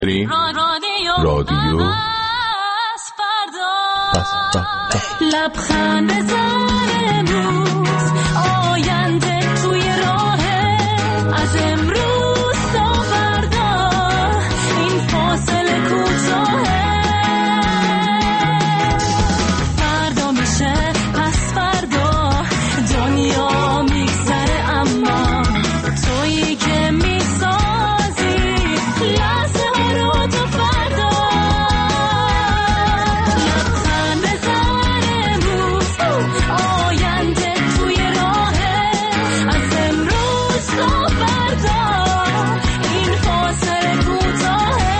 رادیو لبخند زن امروز آینده توی راهه از امروز تا فردا این فاصله کوتاهه فردا میشه پس فردا دنیا میگذره اما تویی که میسازی لحظه ها رو تا فردا لبخند زن امروز آینده توی راهه از امروز تا فردا این فاصله کوتاهه.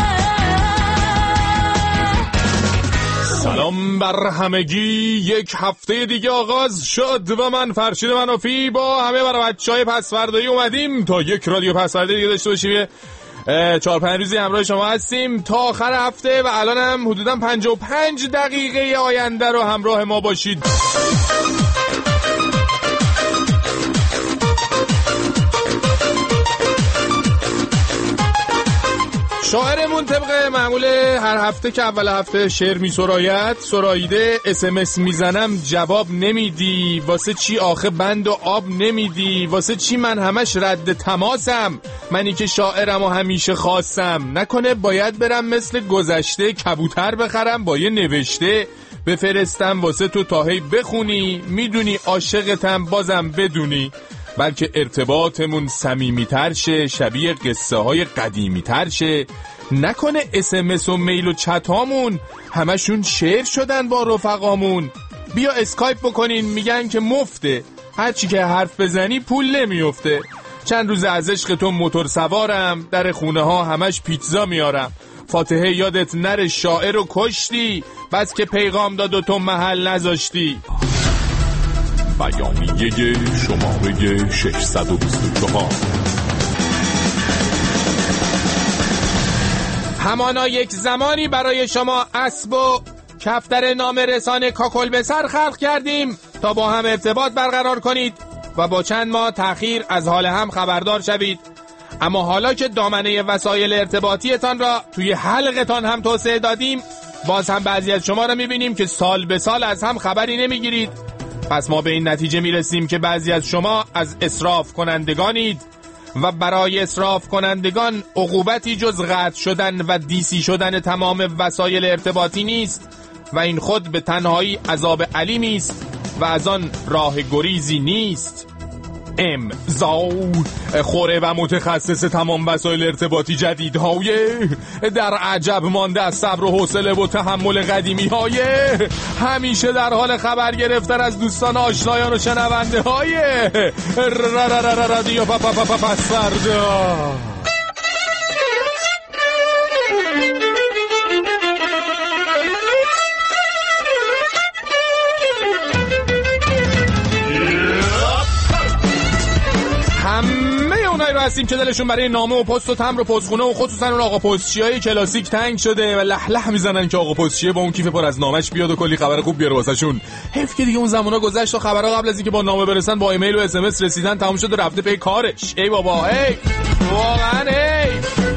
سلام بر همگی، یک هفته دیگه آغاز شد و من فرشید منافی با همه برای بچهای پسوردایی اومدیم تا یک رادیو پسوردایی دیگه داشته باشیم. 4-5 روزی همراه شما هستیم تا آخر هفته و الان هم حدوداً 55 دقیقه آینده رو همراه ما باشید. شاعرمون طبق معمول هر هفته که اول هفته شعر می سراییده SMS میزنم جواب نمیدی، واسه چی آخه بند و آب نمیدی، واسه چی من همش رد تماسم، منی که شاعرم و همیشه خواستم، نکنه باید برم مثل گذشته کبوتر بخرم با یه نوشته بفرستم واسه تو تا هی بخونی، میدونی عاشقتم بازم بدونی، بلکه ارتباطمون صمیمی‌تر شه، شبیه قصه های قدیمی‌تر شه، نکنه SMS و میل و چتامون همشون شعر شدن با رفقامون، بیا اسکایپ بکنین میگن که مفته، هرچی که حرف بزنی پول نمیفته، چند روز از عشق تو موتور سوارم، در خونه ها همش پیتزا میارم، فاتحه یادت نره شاعر رو کشتی، بس که پیغام داد و تو محل نذاشتی. بیانیه شماره 624. همانا یک زمانی برای شما اسب و کفتر نام رسانه کاکل به سر خلق کردیم تا با هم ارتباط برقرار کنید و با چند ماه تأخیر از حال هم خبردار شوید، اما حالا که دامنه وسایل ارتباطیتان را توی حلقتان هم توسعه دادیم، باز هم بعضی از شما را میبینیم که سال به سال از هم خبری نمیگیرید. پس ما به این نتیجه میرسیم که بعضی از شما از اسراف کنندگانید و برای اسراف کنندگان عقوبتی جز قطع شدن و دیسی شدن تمام وسایل ارتباطی نیست و این خود به تنهایی عذاب علیمی است و از آن راه گریزی نیست. امضا خوره و متخصص تمام وسایل ارتباطی جدیدهای در عجب مانده از صبر و حوصله و تحمل قدیمی های همیشه در حال خبر گرفتن از دوستان آشنایان و شنونده های رادیو پسوردا. همه اونایی رو هستیم که دلشون برای نامه و پست و تمبر و پستخونه و خصوصا اون آقا پستچیای کلاسیک تنگ شده و لح میزنن که آقا پستچیه با اون کیف پر از نامش بیاد و کلی خبر خوب بیاره واسهشون. حیف که دیگه اون زمانا گذشت و خبرها قبل از اینکه با نامه برسن با ایمیل و SMS رسیدن تموم شد و رفته پی کارش. ای بابا ای واقعا ای.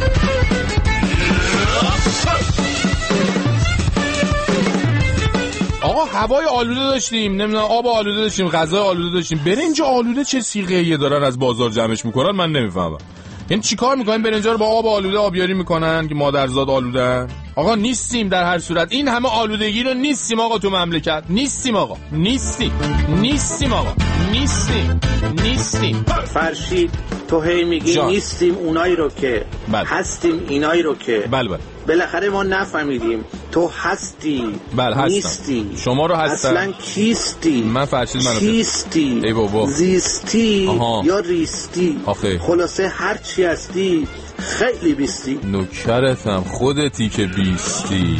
آقا هوای آلوده داشتیم، نمیدونم آب آلوده داشتیم، غذای آلوده داشتیم، برنج آلوده چه صیغه‌ای دارن از بازار جمعش میکنن من نمیفهمم. یعنی چیکار میکنن برنجا رو با آب آلوده آبیاری میکنن که مادرزاد آلودن؟ آقا نیستیم در هر صورت، این همه آلودگی رو نیستیم آقا تو مملکت، نیستیم آقا، نیستیم آقا، نیستیم. فرشید تو هی میگی نیستیم اونایی رو که هستیم اینایی رو که بله بالاخره ما نفهمیدیم تو هستی. بله هستم. نیستی شما رو هستم. اصلا کیستی؟ من فرشید منو کیستی؟ ای بابا زیستی یا ریستی؟ آخه خلاصه هر چی هستی خیلی بیستی. نوکرتم خودتی که بیستی.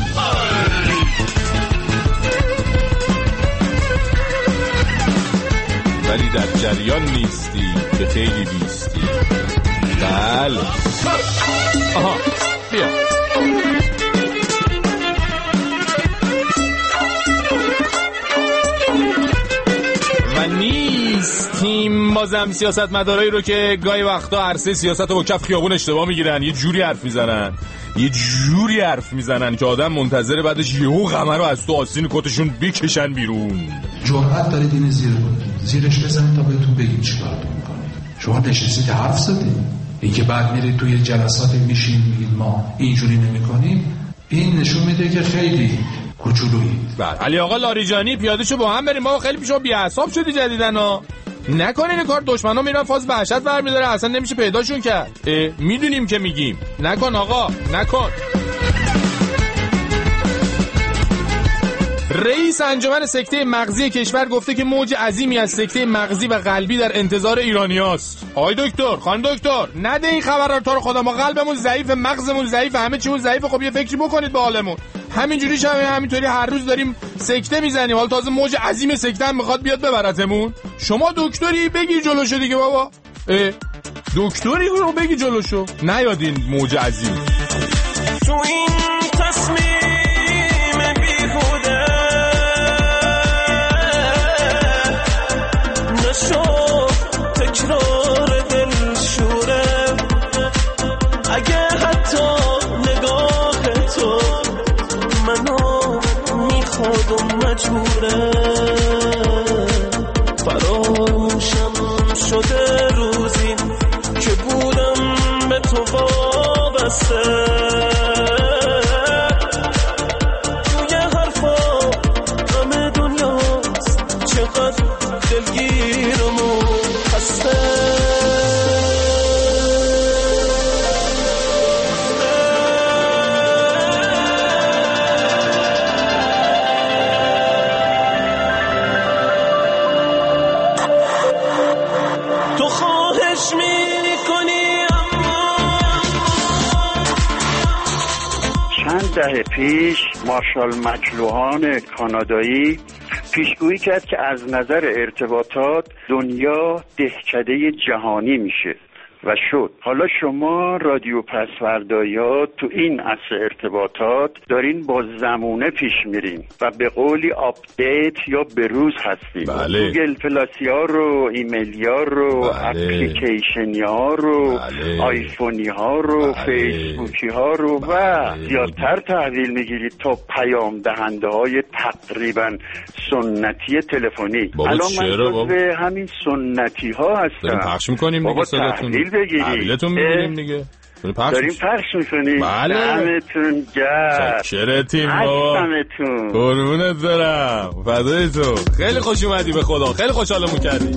ولی در جریان نیستی که خیلی بیستی. بله آها بیا و نیستیم بازم سیاستمدارایی رو که گاهی وقتا عرصه سیاست رو با کف خیابون اشتباه میگیرن، یه جوری حرف میزنن یه جوری حرف میزنن که آدم منتظره بعدش یهو قمر رو از تو آستین کتشون بکشن بیرون. جرأت دارید این زیرش بزنید تا بهتون بگید چیکار میکنید. شما نشستید حرف زدید، اینکه بعد میرید توی جلسات میشین میگید ما اینجوری نمیکنیم، این نشون میده که خیلی کوچولویید. علی آقا لاریجانی پیاده شو با هم بریم. ما خیلی پیشو بی‌حساب شدی جدیدن ها. نکنین این کار، دشمنا میرن فاز وحشت برمی‌داره، اصلا نمیشه پیداشون کرد. میدونیم که میگیم نکن آقا نکن. رئیس انجمن سکته مغزی کشور گفته که موج عظیمی از سکته مغزی و قلبی در انتظار ایرانیاست. آقای دکتر، خانم دکتر، نده این خبر رو تو رو خدا، ما قلبمون ضعیف، مغزمون ضعیف، همه چیمون ضعیف. خب یه فکری بکنید به حالمون. همینجوری همینطوری هر روز داریم سکته میزنیم، حالا تازه موج عظیم سکته هم میخواد بیاد ببرتمون. شما دکتری بگیر جلوشو دیگه بابا. دکتری رو بگی جلوشو، نیادین موج عظیم. تو این تصمیم بیهوده نشو تکرار دلشوره، اگه حتی نگاه تو منو میخواد و مجبوره، فراموشم شده روزی که بودم به تو وابسته، توی حرفا همه دنیاست، چقدر دلگیرم و خسته. دهه پیش مارشال مکلوهان کانادایی پیشگویی کرد که از نظر ارتباطات دنیا دهکده جهانی میشه و شد. حالا شما رادیو پسوردایا تو این عصر ارتباطات دارین با زمونه پیش میرین و به قولی آپدیت یا بروز هستین. بله. گوگل پلاسی ها رو، ایمیلی ها رو، بله. اپلیکیشنی ها رو، بله. آیفونی ها رو، بله. فیسبوکی ها رو و بله. زیادتر تحویل میگیرید تا پیام دهنده های تقریبا سنتی تلفنی. الان من جزو همین سنتی ها هستم. داریم پخش میکنیم دیگه، صداتون تحویلتون میگیریم دیگه، داریم پخش میکنیم. بله دمتون گرم، شکرتیم بابا، هستمتون، قربونت برم، فدای تو. خیلی خوش اومدی، به خدا خیلی خوشحالمون کردی.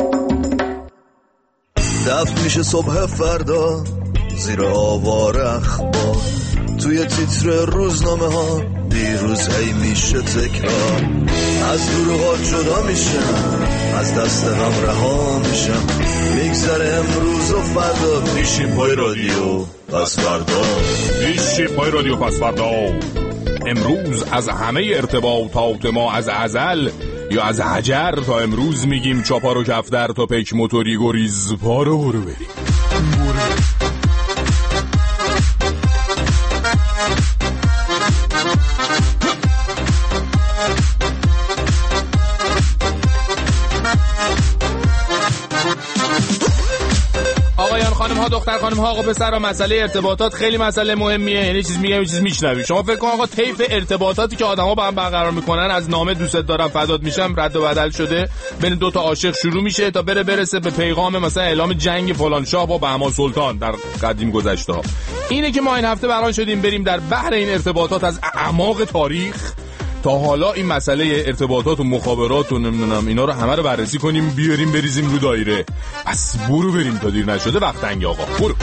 دفت میشه صبح فردا زیر آوار اخبار، توی تیتر روزنامه ها دیروز هی میشه تکرار، از دروغا جدا میشم، از دست غم رها میشم، میگذره امروز و فردا، پیشیم پای رادیو پس فردا، پیشیم پای رادیو پس فردا. امروز از همه ارتباطات ما از ازل یا از حجر تا امروز میگیم چاپا رو کفتر تا پیک موتوری گریز پا رو برو بریم. خانم ها، دختر خانم ها، آقا پسر ها، مسئله ارتباطات خیلی مسئله مهمیه. یعنی چیز میگم، چیز میشنوی. شما فکر کن آقا طیف ارتباطاتی که آدما با هم برقرار میکنن از نامه دوستت دارم فدات میشم رد و بدل شده، بین دو تا عاشق شروع میشه تا برسه به پیغام مثلا اعلام جنگ فلان شاه با بهمان سلطان در قدیم گذشته ها. اینه که ما این هفته بران شدیم بریم در بحر این ارتباطات از اعماق تاریخ تا حالا این مسئله ارتباطات و مخابرات و نمیدونم اینا رو همه رو بررسی کنیم، بیاریم بریزیم رو دایره. پس برو بریم تا دیر نشده، وقت تنگه آقا. برو.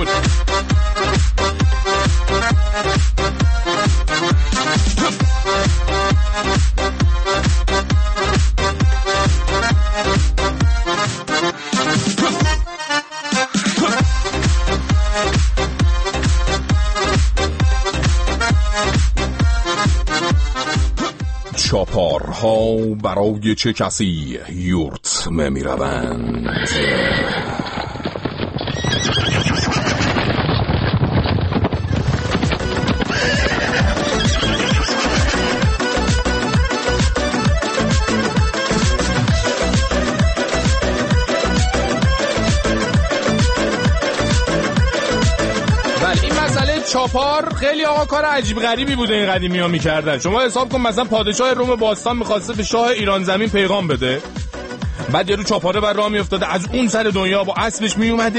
چاپارها برای چه کسی یورت میروند؟ چاپار خیلی آقا کار عجیب غریبی بوده این قدیمی‌ها می‌کردن. شما حساب کن مثلا پادشاه روم باستان می‌خواسته به شاه ایران زمین پیغام بده، بعد یارو چاپاره بر راه میافتاده از اون سر دنیا با اسبش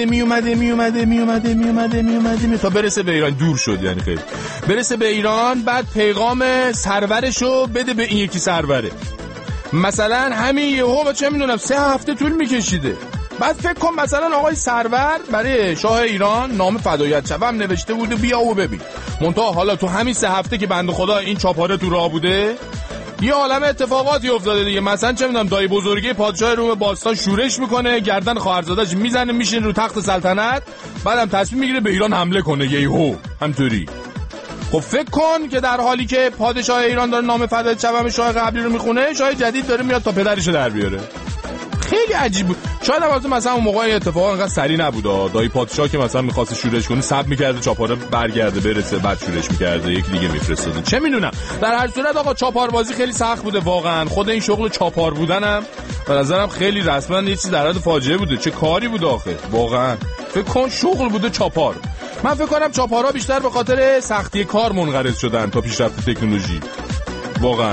میومده تا برسه به ایران. دور شد یعنی خیلی برسه به ایران، بعد پیغام سرورشو بده به این یکی سروره. مثلا همین یهو چه میدونم 3 هفته طول میکشیده. بعد فکر کن مثلا آقای سرور برای شاه ایران نام فدایت شوم نوشته بوده بیا و ببین. منتها حالا تو همین 3 هفته که بنده خدا این چاپاره تو راه بوده یه عالم اتفاقاتی افتاده دیگه. مثلا چه میدونم دایی بزرگی پادشاه روم باستان شورش میکنه، گردن خواهرزاده‌اش میزنه، میشینه رو تخت سلطنت، بعدم تصمیم میگیره به ایران حمله کنه یهو همطوری. خب فکر کن که در حالی که پادشاه ایران داره نام فدایت شوم شاه قبلی رو میخونه، شاه جدید داره میاد تا پدرشو در بیاره. خیلی عجیب بود. شاید هم مثلا اون موقع اتفاق انقدر سری نبود. دایی پادشاه که مثلا می‌خواست شورش کنه صبر می‌کرده چاپاره برگرده برسه بعد شورش می‌کرده یکی دیگه می‌فرستاد. چه می‌دونم. در هر صورت آقا چاپاربازی خیلی سخت بوده واقعا. خود این شغل چاپار بودنم به نظرم خیلی رسما یه چیز در حد فاجعه بوده. چه کاری بود آخه واقعا. فکر کن شغل بوده چاپار. من فکر کنم چاپارا بیشتر به خاطر سختی کار منقرض شدن تا پیشرفت تکنولوژی. واقعا.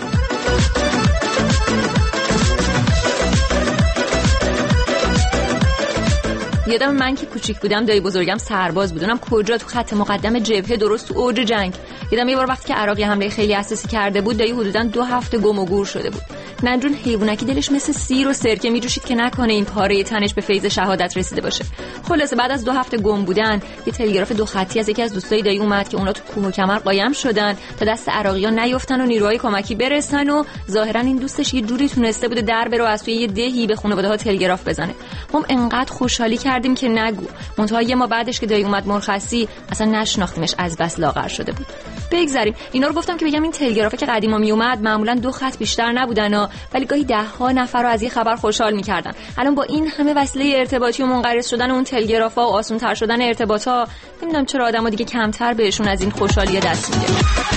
یادم من که کوچیک بودم دایی بزرگم سرباز بودم کجا تو خط مقدم جبهه درست تو اوج جنگ. یادم یه بار وقتی که عراق حمله خیلی اساسی کرده بود دایی حدوداً 2 هفته گم و گور شده بود. ننجون حیوانکی دلش مثل سیر و سرکه میجوشید که نکنه این پاره تنش به فیض شهادت رسیده باشه. خلاصه بعد از 2 هفته گم بودن یه تلگراف 2 خطی از یکی از دوستای دایی اومد که اونا تو کوه و کمر قایم شدن تا دست عراقی‌ها نیفتن و نیروهای کمکی برسن و ظاهراً این دوستش یه جوری تونسته بوده در بره و از توی یه دهی به خانواده‌ها تلگراف بزنه. ما انقدر خوشحالی کردیم که نگو. منتها یه ما بعدش که دایی اومد مرخصی اصلا نشناختیمش از بس لاغر شده بود. بگذاریم اینا رو گفتم که بگم این تلگرافه که قدیما می اومد معمولا 2 خط بیشتر نبودن ولی گاهی 10 ها نفر رو از یه خبر خوشحال می‌کردن. الان با این همه وسیله ارتباطی و منقرض شدن اون تلگرافا و آسان‌تر شدن ارتباطا نمیدونم چرا آدم‌ها دیگه کمتر بهشون از این خوشحالی دست میده.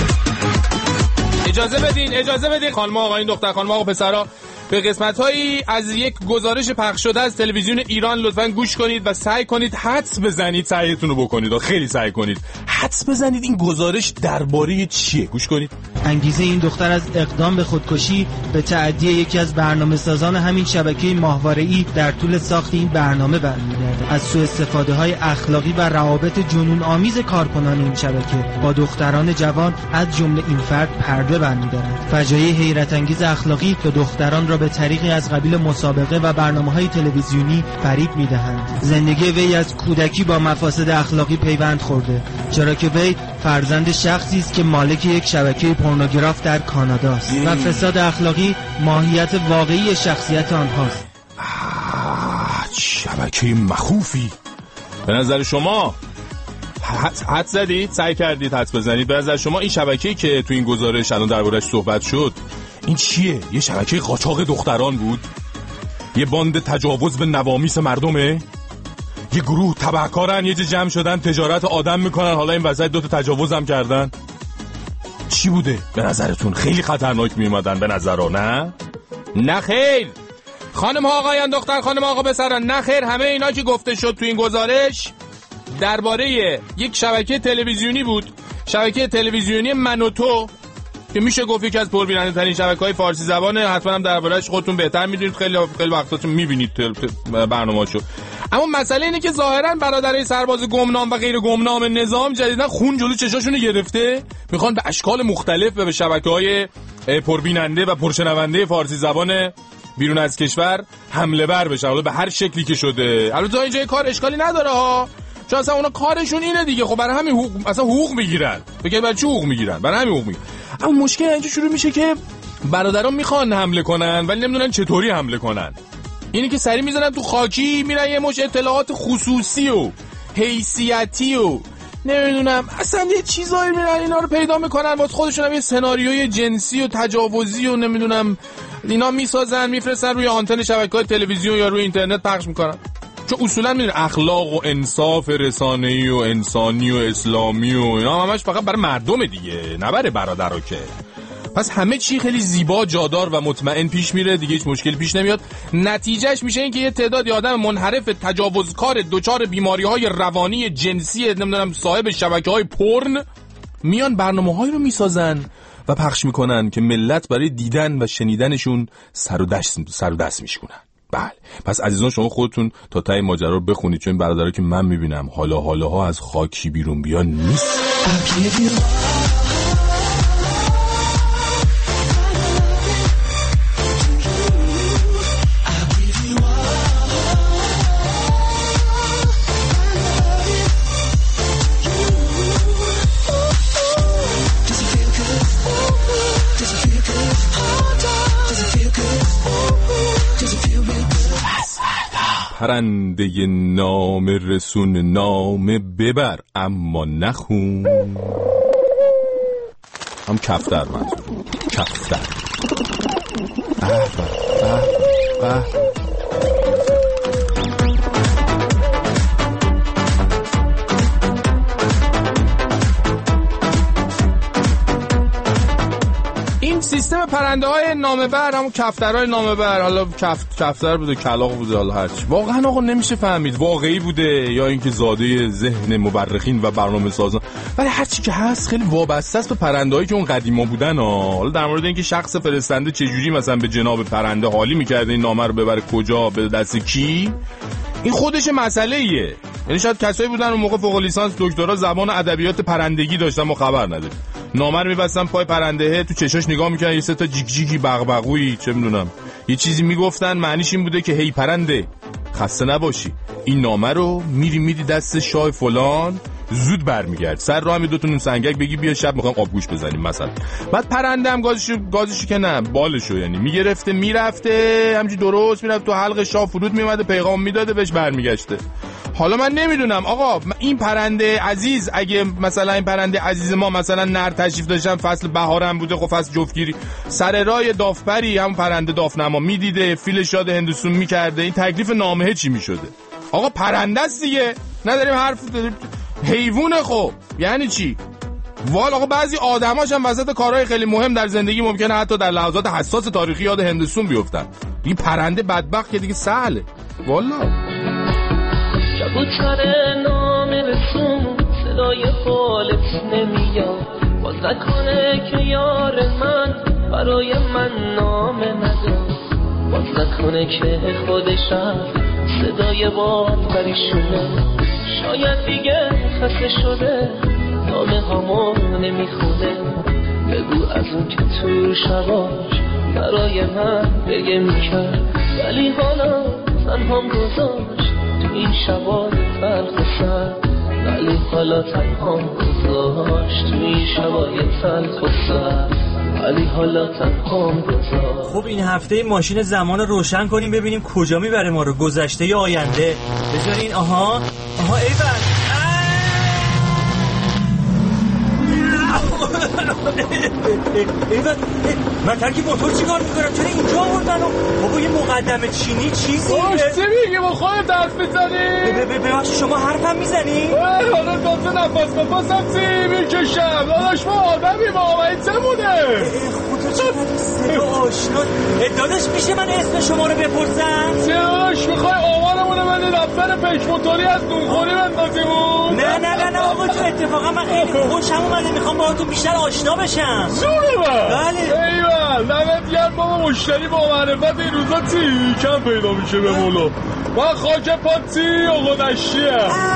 اجازه بدین خانم آقایون دختر خانم آقا پسرا به قسمت‌هایی از یک گزارش پخش شده از تلویزیون ایران لطفاً گوش کنید و سعی کنید حدس بزنید، سعیتون رو بکنید و خیلی سعی کنید حدس بزنید این گزارش درباره چیه. گوش کنید. انگیزه این دختر از اقدام به خودکشی به تعدی یکی از برنامه‌سازان همین شبکه ماهواره‌ای در طول ساخت این برنامه برمی‌گرده. از سوء استفاده‌های اخلاقی و روابط جنون آمیز کارکنان این شبکه با دختران جوان از جمله این فرد پرده برمی‌دارد. فجایع حیرت انگیز اخلاقی که دختران را به طریقی از قبیل مسابقه و برنامه‌های تلویزیونی فریب می‌دهند. زندگی وی از کودکی با مفاسد اخلاقی پیوند خورده، چرا که وی فرزند شخصی است که مالک یک شبکه پورنوگراف در کانادا است و فساد اخلاقی ماهیت واقعی شخصیت آنهاست. شبکه مخوفی. به نظر شما حد زدید؟ سعی کردید حدس بزنید. به نظر شما این شبکه‌ای که تو این گزارش الان درباره‌اش صحبت شد این چیه؟ یه شبکه قاچاق دختران بود؟ یه باند تجاوز به نوامیس مردمه؟ یه گروه تبهکارن یه جا جمع شدن تجارت آدم میکنن حالا این وسط 2 تا تجاوز هم کردن؟ چی بوده به نظرتون؟ خیلی خطرناک میومدن به نظرها نه خیر خانم ها آقایان دختر خانم آقا پسران، نه خیر. همه اینا که گفته شد تو این گزارش درباره یک شبکه تلویزیونی بود، شبکه تلویزیونی من و تو که میشه گفت یکی از پربیننده ترین شبکه‌های فارسی زبانه. حتما هم درباره‌اش خودتون بهتر میدونید، خیلی وقتاتون میبینید برنامه‌اشو. اما مسئله اینه که ظاهراً برادرای سرباز گمنام و غیر گمنام نظام جدیداً خون جلو چشاشونو گرفته، میخوان به اشکال مختلف و به شبکه‌های پربیننده و پرشنونده فارسی زبان بیرون از کشور حمله ور بشن، حالا به هر شکلی که شده. البته تا اینجا کار اشکالی نداره ها، چون اصلا اونا کارشون اینه دیگه. خب برای همین حقوق میگیرن. فکر برای چی حقوق میگیرن؟ برای همین حقوق میگیرن. اما مشکل اینجا شروع میشه که برادران میخوان حمله کنن ولی نمیدونن چطوری حمله کنن. اینی که سری میزنن تو خاکی، میرن یه مش اطلاعات خصوصی و حیثیتی و نمیدونم اصلا یه چیزایی میرن اینا رو پیدا میکنن واسه خودشون، هم یه سناریوی جنسی و تجاوزی و نمیدونم اینا میسازن میفرستن روی آنتن شبکه‌های تلویزیون یا روی اینترنت پخش میکنن. چون اصولا میدونی اخلاق و انصاف رسانه‌ای و انسانی و اسلامی و اینا همش فقط برای مردم دیگه، نه برای برادرها که. پس همه چی خیلی زیبا، جادار و مطمئن پیش میره، دیگه هیچ مشکلی پیش نمیاد. نتیجهش میشه این که یه تعدادی آدم منحرف، تجاوزکار، دچار بیماری‌های روانی، جنسی، نمیدونم صاحب شبکه‌های پورن، میان برنامه‌هایی رو میسازن و پخش میکنن که ملت برای دیدن و شنیدنشون سر و دست میشکنن. بله، پس عزیزان شما خودتون تا ته ماجرا رو بخونید، چون این برادرها که من میبینم حالاها از خاکی بیرون بیان نیست. پرنده نام رسون نام ببر اما نخون. هم کفتر منظورم، کفتر. این سیستم پرنده های نامبر، همون کفترهای نامبر، حالا کفتر بوده، کلاغ بوده، حالا هرچی، واقعا آقا نمیشه فهمید واقعی بوده یا اینکه زاده ذهن مورخین و برنامه سازان، ولی هرچی که هست خیلی وابسته است به پرنده‌هایی که اون قدیما بودن. حالا در مورد اینکه شخص فرستنده چجوری مثلا به جناب پرنده حالی می‌کرده این نامه رو ببره کجا، به دست کی، این خودش مسئله‌ایه. یعنی شاید کسایی بودن اون موقع فوق لیسانس دکترا زبان ادبیات پرندگی داشتن ما خبر نداریم، نامه رو می‌بستن پای پرنده، تو چشاش نگاه می‌کردن، یه سه تا جیک جیکی بغبغویی چه می‌دونم یه چیزی میگفتن، معنیش این بوده که هی پرنده خسته نباشی، این نامه رو میری دست شاه فلان، زود برمیگرد، سر راه می دو تا نون سنگک بگی بیا شب می‌خوام آبگوش بزنیم مثلا. بعد پرنده هم گازشو که نه بالشو یعنی میگرفته میرفته همینجوری درست میرفت تو حلق شاه، فرود میومده پیغام میداده بهش برمیگشته. حالا من نمیدونم آقا این پرنده عزیز، اگه مثلا این پرنده عزیز ما مثلا نر تشریف داشتن فصل بهارم بوده، خب فصل جفتگیری سر راه دافپری همون پرنده دافنما میدیده، فیل شاد هندوسون میکرده، این تکلیف نامه چی میشده؟ آقا پرنده است دیگه، نداریم حرف حیوانه. خب یعنی چی؟ والا آقا بعضی آدماش هم وسط کارهای خیلی مهم در زندگی ممکنه حتی در لحظات حساس تاریخی یاد هندوسون بیفتن، این پرنده بدبخت که دیگه سهله والا. کبوتر نام رسون صدای خالت نمیاد، باز نکنه که یار من برای من نام نداد، باز نکنه که خودشم صدای باد بریشونه، شاید دیگه خسته شده نامه هامو نمیخونه، بگو از اون که تو شباش برای من بگه میکرد، ولی حالا تنهام گذاشت تو این شبای تلخ و سرد، ولی حالا تنهام گذاشت تو این شبای تلخ و سرد، ولی حالا تنهام گذاشت. خب این هفته ماشین زمان رو روشن کنیم ببینیم کجا میبره ما رو، گذشته یا آینده. بذارین آها ایول ایول من ترکی موتور چیکار میکنم؟ چرا اینجا آوردن؟ بابا یه مقدمه چینی چیزی باش چی میگی؟ با خودت حرف میزنی؟ ببخشید شما حرفم میزنی؟ حالا دازه نفس چی میکشم داداش، ما آدمی با و این چه بوده؟ خدا چقدر صدا آشنا. داداش میشه من اسم شما رو بپرسم؟ داداش میخوای آوارمونه من دفتر پیش موتوری از نونخوری بندازیمون؟ نه آقا جو اتفاقا من خیلی خوشم اومده، میخوام باهاتون بیشتر آشنا بشم. زوره من؟ بله ایوال دمت گرم بابا، مشتری با معرفت این روزا چی کم پیدا میشه به مولا. من خاک پاتی آقا دشتیم.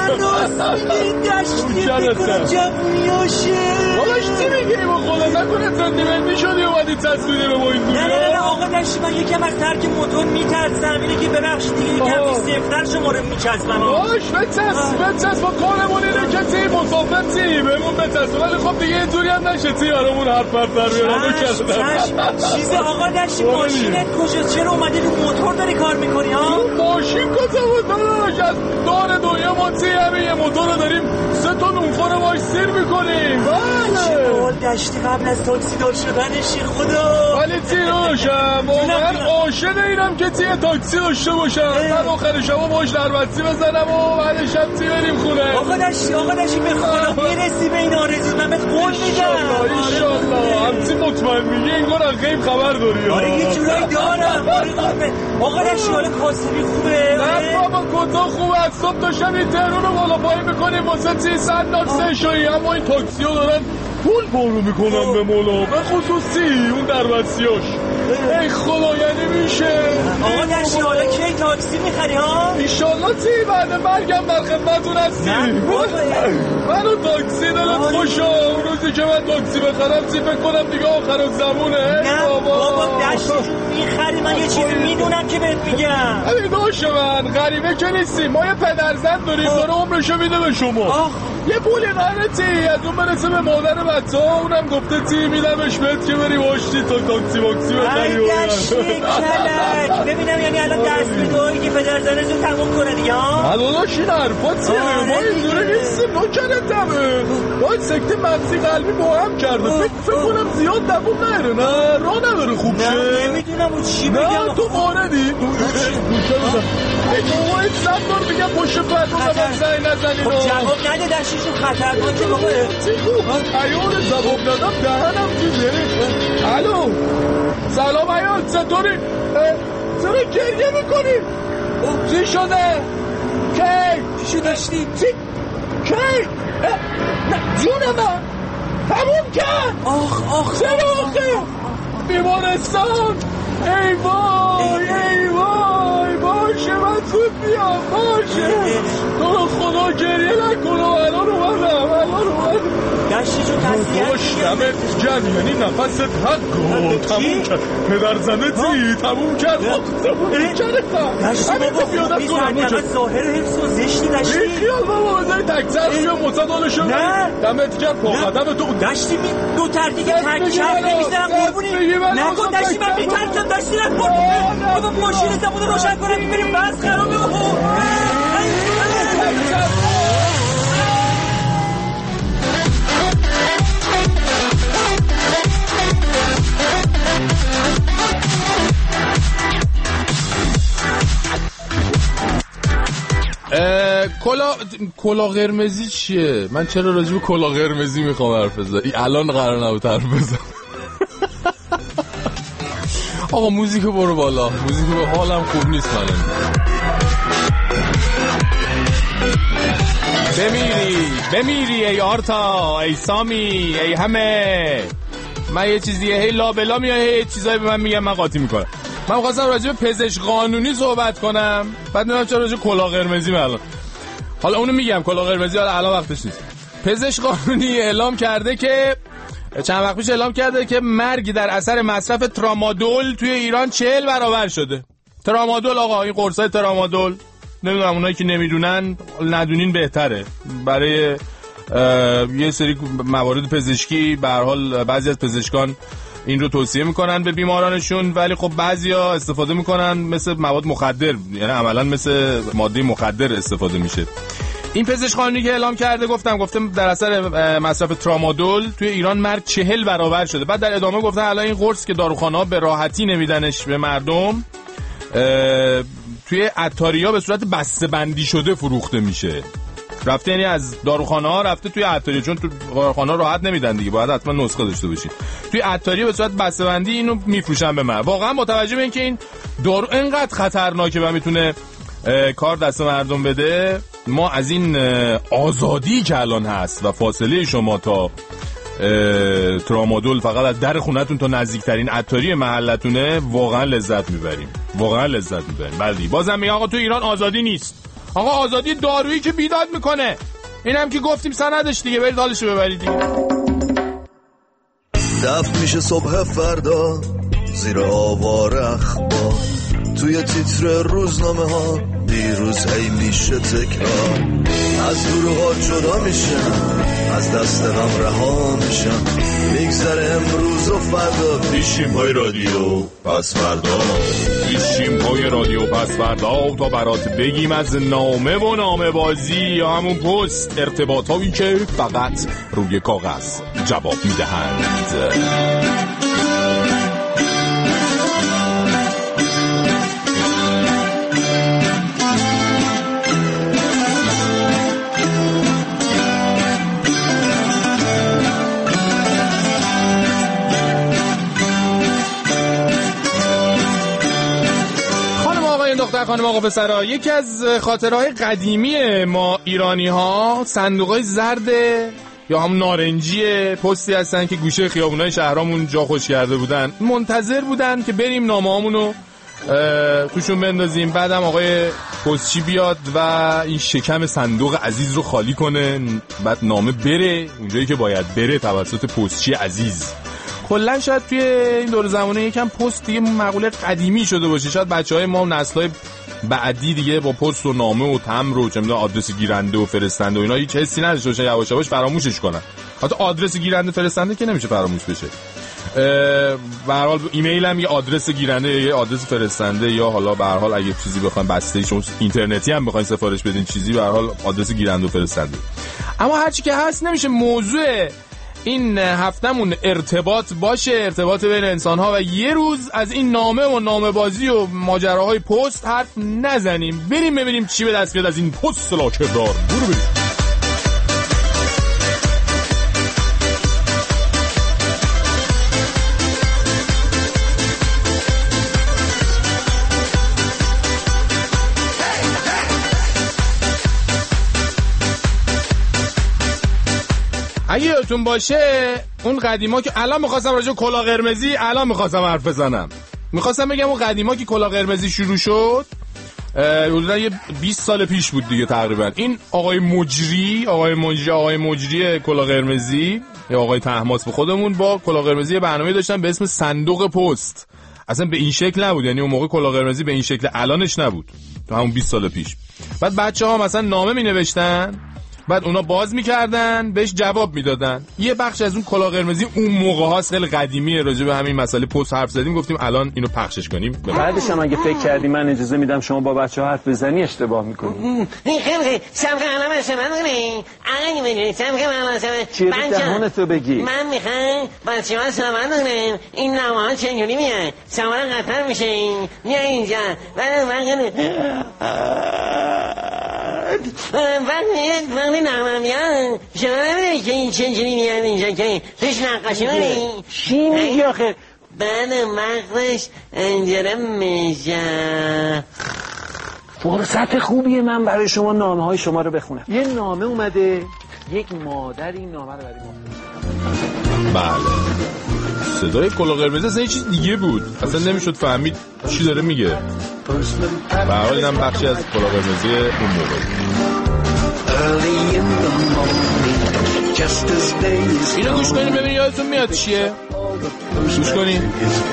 دشتی بکنم جمعیاشه. بالاش چی میگیری با خدا؟ نکنه سنتیمنتی شدی اومدی تصویری به ما این دنیا؟ نه آقا دشتی من یکم از ترک موتور میترسم، اینه که ببخشید دیگه یکم بی‌سفتر شما رو میچسبم. باش بچسب با کارمون اینه که تی مسافرتی بهمون بچسب، ولی خب دیگه اینطوری هم نشه تی برامون حرف در بیارم. چیز آقا دشتی ماشینت کجا؟ چرا اومدی رو موتور داری کار میکنی ها؟ ماشین کجا بود داداش؟ از دار دنیا ما تی همه یه موتور رو داریم 3 تا نونخوره باش سیر میکنیم. بله دشتی قبل از تاکسی دار شدنشی خدا. ولی تی داشتم واقعا عاشق اینم که تی تاکسی داشته باشم، من آخر شبا باش دربستی بزنم و بعد شب تی بریم خونه. آقا دشتی به خدا میرسی به این آرزو، من بهت قول میدم. انشالله همچی مطمئن میگی من خیلی خبر داری. آره یه جورایی دارم. آقا نشیال کاسبی خوبه؟ نه بابا کتا خوبه. از صبح تا شب این تهرون رو بالا پایی میکنیم واسه 300 ناکسه شایی. اما این تاکسی ها دارن پول پارو میکنن به مولا، به خصوصی اون دربستیاش. ای خدا یعنی میشه. آقا نشیاله کی تاکسی میخری ها؟ ایشالله تی بعد مرگم در خدمتون هستی. منو تاکسی دلت خوشه. اون روزی که من تاکسی بخرم چی فکر کنم دیگه آخر زمونه. نه بابا دشتی میخری. من یه چیزی میدونم که بهت میگم. این باشه من غریبه که نیستی. ما یه پدرزن داریم داره عمرشو میده به شما. یه پولی قراره تی از اون برسه به مادر بچه ها. اونم گفته تی میدمش بهت که بری باشتی تا تاکسی باکسی بخری. کلک ببینم یعنی الان دست میدوی که پدرزنه زود تموم کنه دیگه ها؟ الاناش این حرفات چیه؟ ما اینجوری نیستیم نکنتمه. باید سکته مغزی قلبی با هم کرده. فکر کنم زیاد دوم نهره. نه راه نداره خوب شه. نه نمیدونم اون چی بگم. نه تو موردی باید سب دار بگم پشت پرد رو به من زنگ نزنید. خب جواب نده دشتیشون خطرناکه بابا. چی خوب ایال جواب ندم دهنم چیزه. الو سلام ایال چطوری؟ چرا گریه میکنی؟ چی شده؟ کی داشتی؟ کی؟ نه جون من تموم کرد. آخ چرا آخه؟ بیمارستان. ای وای باشه من زود بیام. باشه تو رو خدا گریه نکنم. الان اومدم دشتی جو تصدیح دمت گرم. یعنی نفست حق تموم کرد. پدر زنه تی تموم کرد. دشتی بابا بیزرگمت ظاهر حفظ و زشتی دشتی. خیال بابا بزنی تکتر بیا متدالشو. نه دمت گرم پا قدم تو دشتی دو تردیگه تکتر نمیزنم قربونی. نکن دشتی من میترسم. دشتی نکن بابا ماشین زبون روشن کنم میبریم بس خرابه بابا. کلا قرمزی چیه؟ من چرا راجع به کلا قرمزی میخوام حرف بزنم؟ الان قرار نبود حرف بزنم. آقا موزیکو برو بالا. موزیکو به حالم خوب نیست. من بمیری ای آرتا، ای سامی، ای همه. من یه چیزیه هی لابلا میاد هی چیزایی به من میگم من قاطی میکنم. من خواستم راجع به پزشک قانونی صحبت کنم بعد نمیدونم چرا راجع به کلا قرمزی الان. حالا اونو میگم کلا قرمزی الان وقتش نیست. پزشک قانونی اعلام کرده که چند وقت پیش اعلام کرده که مرگ در اثر مصرف ترامادول توی ایران 40 برابر شده. ترامادول آقا این قرصای ترامادول نمیدونم اونایی که نمیدونن ندونین بهتره. برای یه سری موارد پزشکی به هر حال بعضی از پزشکان این رو توصیه میکنن به بیمارانشون ولی خب بعضیا استفاده میکنن مثل مواد مخدر. یعنی عملا مثل ماده مخدر استفاده میشه. این پزشک قانونی که اعلام کرده گفتم در اثر مصرف ترامادول توی ایران مرگ 40 برابر شده. بعد در ادامه گفتن الان این قرص که داروخانه‌ها به راحتی نمیدنش به مردم توی عطاری‌ها به صورت بسته‌بندی شده فروخته میشه. رفته یعنی از داروخانه‌ها رفته توی عطاری چون تو داروخانه‌ها راحت نمیدن دیگه باید حتما نسخه داشته باشید. توی عطاری به صورت بسته‌بندی اینو میفروشن به مردم. واقعا متوجه بشین که این دارو اینقدر خطرناکه و میتونه کار دست مردم بده. ما از این آزادی که الان هست و فاصله شما تا ترامادول فقط از در خونتون تا نزدیکترین عطاری محلتونه واقعا لذت میبریم. بله بازم میگم آقا تو ایران آزادی نیست. آقا آزادی دارویی که بیداد میکنه. اینم که گفتیم سندش دیگه برید حالشو ببرید دیگه. دفع میشه صبح فردا زیر آوار اخبار توی تیتر روزنامه ها دیروز هی میشه تکرار از دروغات جدا میشم از دست غم رها میشم میگذره امروز و فردا پیشیم پای رادیو پس فردا تا برات بگیم از نامه و نامه بازی یا همون پست ارتباطاتی که فقط روی کاغذ جواب میدهند. خانم آقا پسرا، یکی از خاطرهای قدیمی ما ایرانی ها صندوقای زرد یا هم نارنجی پستی هستن که گوشه خیابونای شهرامون جا خوش کرده بودن. منتظر بودن که بریم نامه‌هامونو توشون بندازیم، بعدم آقای پستچی بیاد و این شکم صندوق عزیز رو خالی کنه، بعد نامه بره اونجایی که باید بره توسط پستچی عزیز. کلا شاید توی این دور زمانه یکم پست دیگه مقوله قدیمی شده باشه، شاید بچهای ما و نسل‌های بعدی دیگه با پست و نامه و تمبر و چه آدرس گیرنده و فرستنده و اینا هیچ حسی نداشته باشن، یواش یواش فراموشش کنن. حتی آدرس گیرنده فرستنده که نمیشه فراموش بشه. به هر حال ایمیل هم یه آدرس گیرنده یا یه آدرس فرستنده، یا حالا به هر حال اگه چیزی بخواید بسته شما اینترنتی هم بخواید سفارش بدین چیزی، به هر حال آدرس گیرنده و فرستنده. اما هر چی که هست نمیشه موضوع این هفتمون ارتباط باشه، ارتباط بین انسان‌ها، و یه روز از این نامه و نامه بازی و ماجراهای پست حرف نزنیم. بریم ببینیم چی به دست میاد از این پست لاکردار. برو بریم. اگه یادتون باشه اون قدیما که الان می‌خواستم راجع به کلاه قرمزی حرف بزنم. می‌خواستم بگم اون قدیما که کلاه قرمزی شروع شد حدوداً یه 20 سال پیش بود دیگه تقریبا. این آقای مجری کلاه قرمزی یا آقای طهماسب خودمون با کلاه قرمزی برنامه داشتن به اسم صندوق پست. اصلا به این شکل نبود، یعنی اون موقع کلاه قرمزی به این شکل الانش نبود، تو همون 20 سال پیش. بعد بچه‌ها مثلا نامه می‌نوشتن، بعد اونا باز میکردن بهش جواب میدادن. یه بخش از اون کلاه قرمزی اون موقع هاست خیلی قدیمیه، راجع به همین مسئله پست حرف زدیم، گفتیم الان اینو پخشش کنیم. بعدش هم اگه فکر کردی من اجازه میدم شما با بچه‌ها حرف بزنی اشتباه میکنی. خیلی سمت علامه شما داریم آقای مجری، سمت علامه چیه دهانتو بگی. من میخوام بچه‌ها سلام دارم، این نامه‌ها چجوری میاد، سوار قطر میشین میای اینجا وقتی نامه میاد شما نمیدونی که این چجوری میاد اینجا که توش نقاشی داری. چی میگی آخه؟ بعد مغزش انجره میشه. فرصت خوبیه من برای شما نامه های شما رو بخونم. یه نامه اومده، یک مادر این نامه رو برای ما. بله، صدای کلاه قرمز اصلا یه چیز دیگه بود، اصلا نمیشد فهمید چی داره میگه. به هر حال اینم بخشی از کلاه قرمزی اون موقع. اینو گوش کنیم ببینید یادتون میاد چیه. گوش کنیم.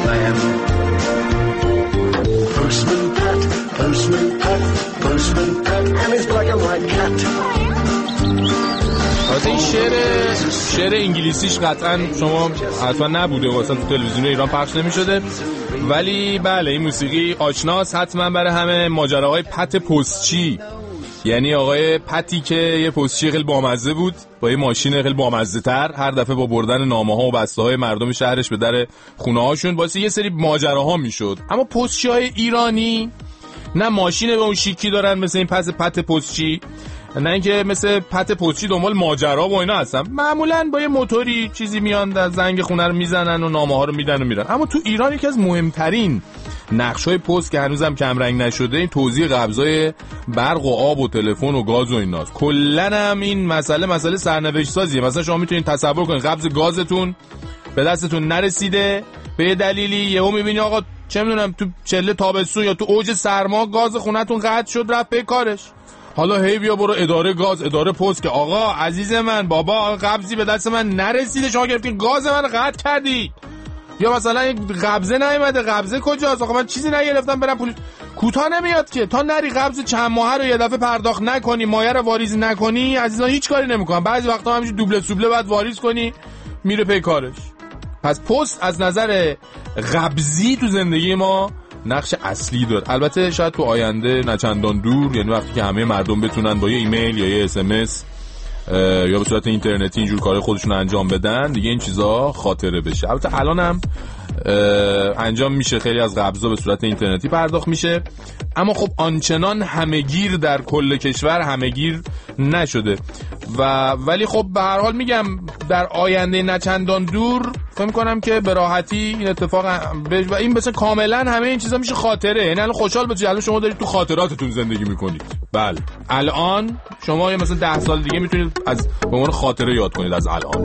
این شعر انگلیسیش قطعا شما حتما نبوده و اصلا تو تلویزیون ایران پخش نمی شده، ولی بله این موسیقی آشناست حتما برای همه. ماجراهای پت پستچی، یعنی آقای پتی که یه پستچی خیلی بامزه بود با یه ماشین خیلی بامزه تر، هر دفعه با بردن نامه ها و بسته های مردم شهرش به در خونه هاشون باعث یه سری ماجراها میشد. اما پستچی های ایرانی نه ماشین به اون شیکی دارن مثل این پت پستچی، نه اینکه مثل پت پستچی دنبال ماجرا و اینا هستن، معمولا با یه موتوری چیزی میان در زنگ خونه رو میزنن و نامه ها رو میدن و میرن. اما تو ایران یکی از مهمترین نقشای پست که هنوزم کم رنگ نشده این توزیع قبضای برق و آب و تلفن و گاز و ایناست. کلا هم این مسئله سرنوشت سازیه. مثلا شما میتونید تصور کنید قبض گازتون به دستتون نرسیده به یه دلیلی، یهو میبینی آقا چه میدونم تو چله تابستون یا تو اوج سرما گاز خونتون قطع شد، رفت به کارش. حالا هی بیا برو اداره گاز، اداره پست که آقا عزیز من بابا قبضی به دست من نرسیده، شما گرفتین گاز من قطع کردی. یا مثلا قبضه نیومده، قبضه کجاست؟ آقا من چیزی نگرفتم برم پول. کوتاه نمیاد که تا نری قبض چند ماهه رو یه دفعه پرداخت نکنی، مایه رو واریز نکنی، عزیزان هیچ کاری نمیکنن. بعضی وقتا همینجوری دوبله سوبله بعد واریز کنی میره پی کارش. پس پست از نظر قبضی تو زندگی ما نقش اصلی داره. البته شاید تو آینده نه چندان دور، یعنی وقتی که همه مردم بتونن با یه ایمیل یا یه SMS یا به صورت اینترنتی اینجور کار خودشون انجام بدن دیگه این چیزا خاطره بشه. البته الان هم انجام میشه. خیلی از قبضا به صورت اینترنتی پرداخت میشه، اما خب آنچنان همه‌گیر در کل کشور همه‌گیر نشده ولی خب به هر حال میگم در آینده نچندان دور فکر می‌کنم که به راحتی این اتفاق و این مثلا کاملا همه این چیزا میشه خاطره. یعنی الان خوشحال باشید الان شما دارید تو خاطراتتون زندگی میکنید. بله الان شما مثلا 10 سال دیگه میتونید از به عنوان خاطره یاد کنید از الان.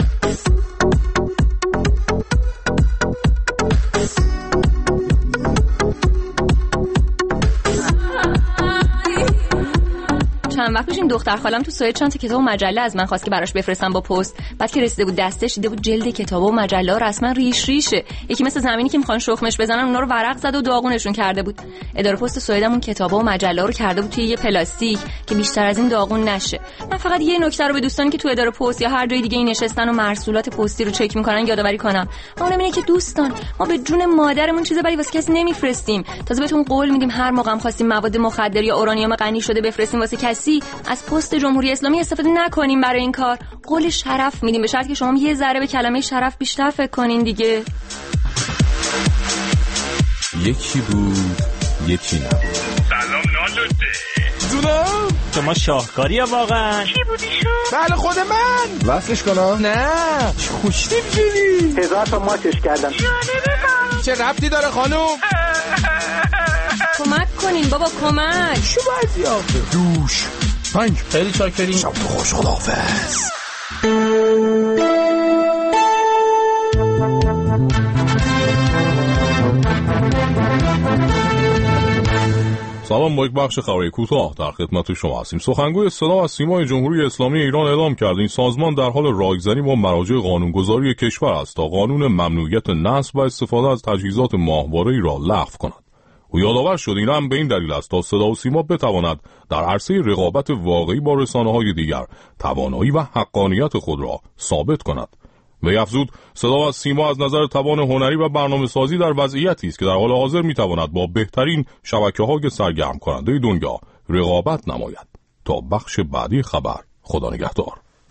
چند وقت پیش این دختر خالم تو سایت چند تا کتاب و مجله از من خواست که براش بفرستم با پست. بعد که رسیده بود دستش دیده بود جلد کتاب و مجله رسما ریش ریشه. یکی مثل زمینی که میخوان شخمش بزنن اونا رو ورق زد و داغونشون کرده بود. اداره پست سوئدم اون کتابا و مجله رو کرده بود توی یه پلاستیک که بیشتر از این داغون نشه. من فقط یه نکته رو به دوستانی که تو اداره پست یا هر جای دیگه این نشستن و مرسولات پستی رو چک میکنن یادآوری کنم. اونم اینه که دوستان ما به جون مادرمون چیز بدی واسه کسی نمیفرستیم. تازه بهتون قول میدیم هر موقع هم خواستیم مواد مخدر یا اورانیوم غنی شده بفرستیم واسه کسی از پست جمهوری اسلامی استفاده نکنیم برای این کار. قول شرف میدیم به شرطی که شما یه ذره به کلمه شرف بیشتر فکر کنین دیگه. یکی بود یکی نبود. سلام نالوده جونم شما شاهکاری واقعا. کی بودی شو؟ بله خود من. وصلش کنم؟ نه خوشتیب جونی 1000 تا ماچش کردم. چه ربطی داره خانوم؟ کمک کنین بابا کمک. شو بعضی آفه دوش پنج خیلی چاکرین. شب تو خوش خداحافظ. سلام، با یک بخش خبری کوتاه در خدمت شما هستیم. سخنگوی صدا و سیمای جمهوری اسلامی ایران اعلام کرد این سازمان در حال رایزنی با مراجع قانونگذاری کشور است تا قانون ممنوعیت نصب و استفاده از تجهیزات ماهواره‌ای را لغو کند. او یادآور شد این هم به این دلیل است تا صدا و سیما بتواند در عرصه رقابت واقعی با رسانه‌های دیگر توانایی و حقانیت خود را ثابت کند. وی افزود صدا و سیما از نظر توان هنری و برنامه‌سازی در وضعیتی است که در حال حاضر می‌تواند با بهترین شبکه‌های سرگرم کننده دنیا رقابت نماید. تا بخش بعدی خبر، خدا نگهدار.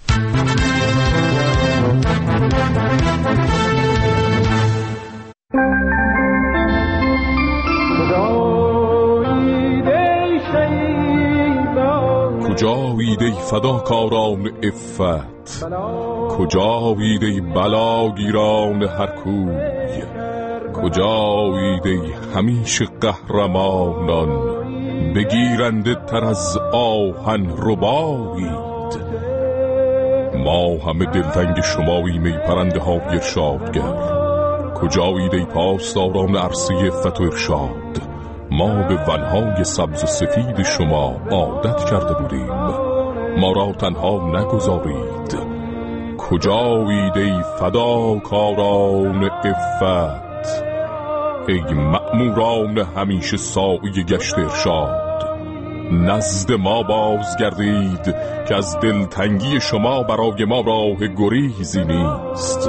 کجایید ای فداکاران عفت، کجایید ای بلاگیران هر کوی، کجایید ای همیشه قهرمانان، بگیرنده تر از آهن ربایید. ما همه دلتنگ شماییم ای پرنده های ارشادگر، کجایید ای پاسداران عرصه عفت و ارشاد. ما به ونهای سبز و سفید شما عادت کرده بودیم، ما را تنها نگذارید. کجایید ای فداکاران عفت، ای مأموران همیشه ساعی گشت ارشاد. نزد ما بازگردید که از دلتنگی شما برای ما راه گریزی نیست.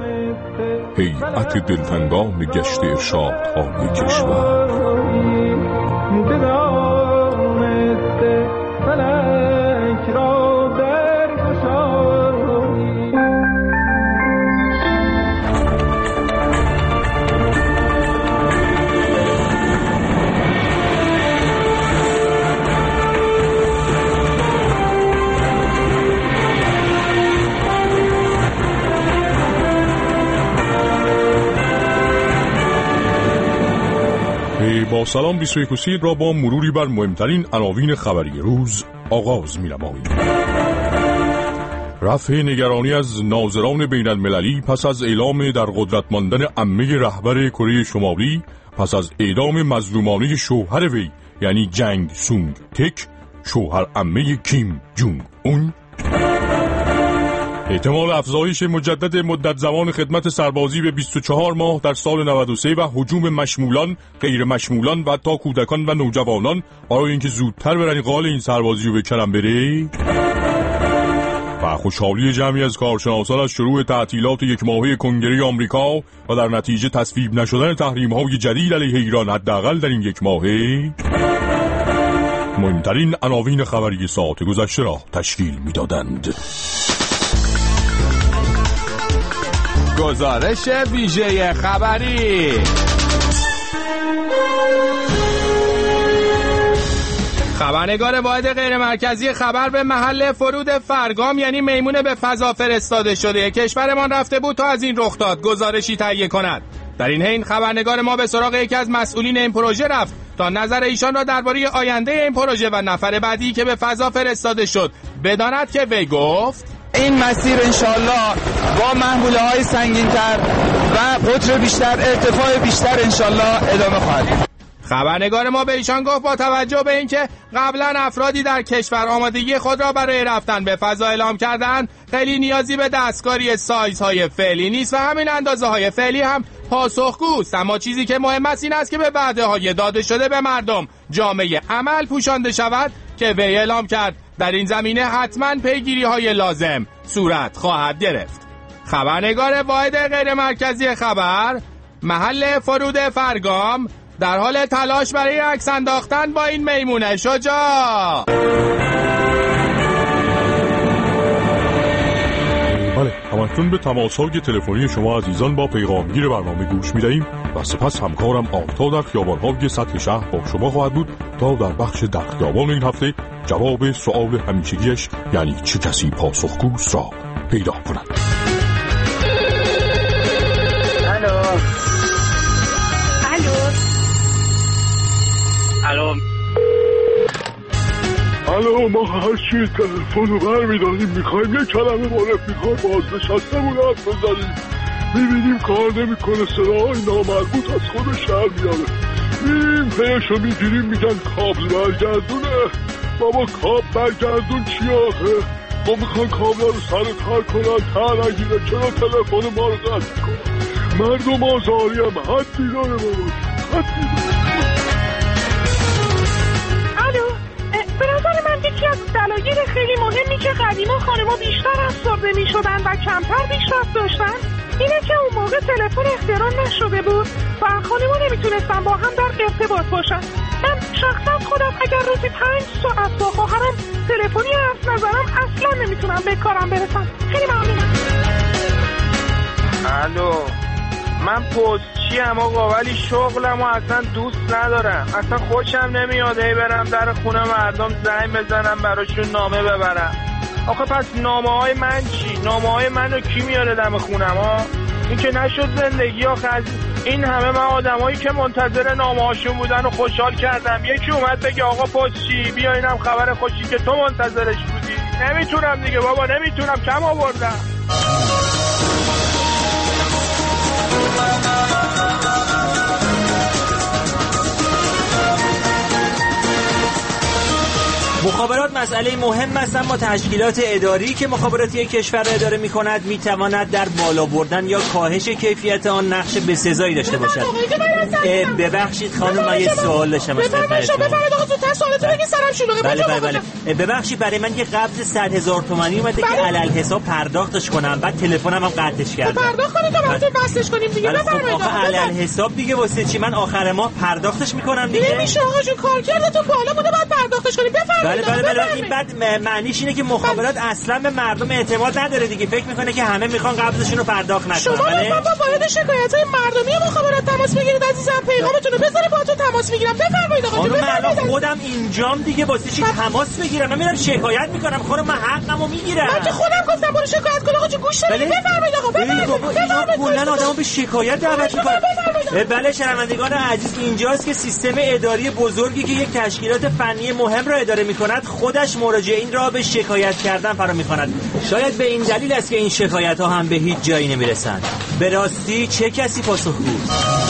هیئت دلتنگان گشت ارشادهای کشور. با سلام 21 را با مروری بر مهمترین عناوین خبری روز آغاز می‌نماییم. رفع نگرانی از ناظران بین المللی پس از اعلام در قدرت ماندن عمه رهبر کره شمالی پس از اعدام مظلومانه شوهر وی یعنی جنگ سونگ تک، شوهر عمه کیم جونگ اون. احتمال افزایش مجدد مدت زمان خدمت سربازی به 24 ماه در سال 93 و هجوم مشمولان، غیر مشمولان و تا کودکان و نوجوانان برای اینکه زودتر برن قال این سربازی رو بکنن بره. و خوشحالی جمعی از کارشناسان از شروع تعطیلات یک ماهه کنگره آمریکا و در نتیجه تصویب نشدن تحریم‌های جدید علیه ایران حداقل در این یک ماهه. مهمترین عناوین خبری ساعت گذشته را تشکیل می‌دادند. گزارش ویژه خبری. خبرنگار واحد غیر مرکزی خبر به محل فرود فرگام یعنی میمون به فضا فرستاده شده کشورمان رفته بود تا از این رخ داد گزارشی تهیه کند. در این حین خبرنگار ما به سراغ یکی از مسئولین این پروژه رفت تا نظر ایشان را درباره آینده این پروژه و نفر بعدی که به فضا فرستاده شد بداند که وی گفت این مسیر انشالله با محموله‌های سنگین‌تر و قطر بیشتر، ارتفاع بیشتر انشالله ادامه خواهد. خبرنگار ما به ایشان گفت با توجه به اینکه قبلا افرادی در کشور آمادگی خود را برای رفتن به فضا اعلام کردند، خیلی نیازی به دستکاری سایزهای فعلی نیست و همین اندازه های فعلی هم پاسخگوست. اما چیزی که مهم است این است که به وعده های داده شده به مردم جامعه عمل پوشانده شود که وی اعلام کرد در این زمینه حتما پیگیری های لازم صورت خواهد گرفت. خبرنگار واحد غیر مرکزی خبر محل فرود فرگام در حال تلاش برای عکس انداختن با این میمونه شجاع. بله، همکنون به تماس‌های تلفنی شما عزیزان با پیغامگیر برنامه گوش می‌دهیم و سپس همکارم آرتا در خیابان‌های سطح شهر با شما خواهد بود تا در بخش در خیابان این هفته جواب سؤال همیشگیش یعنی چه کسی پاسخگوست را پیدا کند. الو ما هر چی تلفن رو برمیداریم میخوایم یه کلمه با رفیقای بازنشستمون حرف بزنیم، میبینیم کار نمیکنه، صداهای نامربوط از خودش در میاره، میریم پیشو میگیریم میگن کابل برگردونه. بابا کابل برگردون چی آخه؟ ما میخوان کابل رو سر کار کنن تا نگیره، چرا تلفن ما رو قطع کنن؟ مردم آزاری هم حدی داره بابا، حدی داره. یکی از دلایل خیلی مهمی که قدیما خانم‌ها بیشتر افسرده می‌شدن و کمتر پیشرفت داشتن اینه که اون موقع تلفن اختراع نشده بود و خانم‌ها نمیتونستن با هم در ارتباط باشن. من شخصا خودم اگر روزی 5 ساعت با خواهرم تلفنی حرف نزنم اصلا نمیتونم به کارم برسم. خیلی ممنونم. الو، من پستچیم آقا، ولی شغلمو اصلا دوست ندارم، اصلا خوشم نمیاد هی برم در خونه مردم زنگ بزنم براشون نامه ببرم. آخه پس نامه های من چی؟ نامه های منو کی میاره دم خونم ها؟ این که نشد زندگی آخه. از این همه من آدمایی که منتظر نامه هاشون بودن و خوشحال کردم، یکی اومد بگه آقا پستچی بیا اینم خبر خوشی که تو منتظرش بودی. نمیتونم دیگه بابا، نمیتونم، کم آوردم. مخابرات مسئله مهم است، اما تشکیلات اداری که مخابراتی کشور را اداره می‌کند می‌تواند در بالا بردن یا کاهش کیفیت آن نقش بسزایی داشته باشد. ببخشید خانم، من یه سوال داشتم از خدمتتون. بله. ببخشید برای من یه قبض 100,000 تومانی اومده که علل حساب پرداختش کنم، بعد تلفنم هم قطعش کردم. پرداخت کنید تا بعد وصلش کنیم دیگه. بفرمایید. آخه علل حساب دیگه واسه چی؟ من آخر ماه پرداختش می‌کنم دیگه. نمیشه آقا جون، کارکردتون بالا بوده بعد پرداختش کنیم. بفرمایید. بله. این بعد معنیش اینه که مخابرات اصلا به مردم اعتماد نداره دیگه، فکر میکنه که همه میخوان قبضشون رو پرداخت نکنن. شما لطفاً با وارد شکایت‌های مردمی مخابرات تماس بگیرید عزیزم، پیغامتون رو بذارید باهاتون تماس میگیرم. بفرمایید آقا جون. من خودم اینجام دیگه واسه چی تماس بگیرم؟ من میرم شکایت میکنم، خودم من حقمو میگیرم. من که خودم گفتم برو شکایت کن آقا جون، گوش بدید. بفرمایید آقا، بفرمایید. کلا آدمو به شکایت دعوت میکنن. بله شنوندگان عزیز، اینجاست که سیستم اداری بزرگی که یک تشکیلات فنی مهم را اداره میکند خودش مراجعین را به شکایت کردن فرا می‌خواند. شاید به این دلیل است که این شکایت‌ها هم به هیچ جایی نمی‌رسند. به راستی چه کسی پاسخگوست؟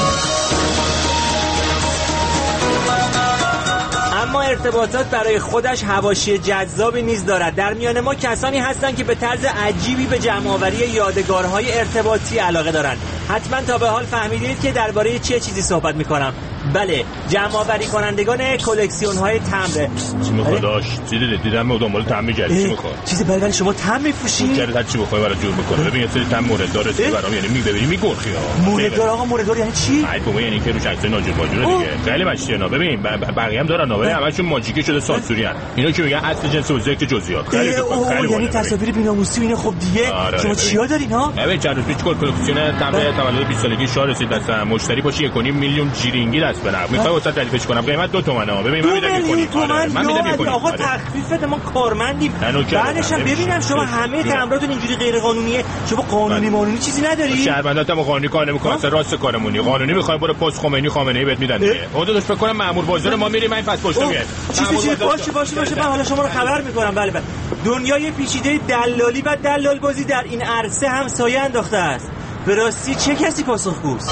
اما ارتباطات برای خودش حواشی جذابی نیز دارد. در میان ما کسانی هستند که به طرز عجیبی به جمع‌آوری یادگارهای ارتباطی علاقه دارند. حتما تا به حال فهمیدید که درباره چه چیزی صحبت می‌کنم. بله، جمع‌آوری کنندگان کلکسیون های تمبره. چی میخواد داشت؟ دیدم دنبال تم می‌گردی. چی میخواد؟ چیزی بلکه شما تم می‌فروشی؟ چرا چی بخوای برای جور می‌کنه؟ ببین یه سری تم مورددار است برام، یعنی می‌بینی میگرخی ها. مورددار آقا، مورددار یعنی چی؟ ای بابا یعنی که روش عکس ناجور ماجوره دیگه. خیلی مشتینا. ببین بقیه هم دارن، ولی همشون ماجیکی شده سانسوری ان. اینا که میگن اصل جنس و ذکر جزئیات. خیلی یعنی تصاویر بی‌ناموسی اینا. خب دیگه شما چیا دارین ها؟ ببین چند روز پیش کلکسیون تم تولد 20 سالگی شاه رسید دستم. مشتری باشه 1.5 میلیون جیرینگی دست برام. میخوای واسه تعریفش کنم قیمت 2 تومنه ها. ببین من میدم من میدم آقا تخفیف بده، ما کارمندیم. بعدش هم ببینم شما همه تمراتون اینجوری غیر قانونیه. شما قانونی چیزی نداری؟ شهرونداتم قانونی کار نمی‌کنن، اصلا راست کارمونی. قانونی می‌خوایم برو پست خمینی بهت میدن دیگه. خودت فکر کنم مأمور بازار ما میریم این پس پشت میاد. چیزی باشه من حالا شما رو خبر می‌کنم. بله دنیای پیچیده دلالی و دلال بازی در این عرصه هم سایه انداخته است. به راستی چه کسی پاسخگوست؟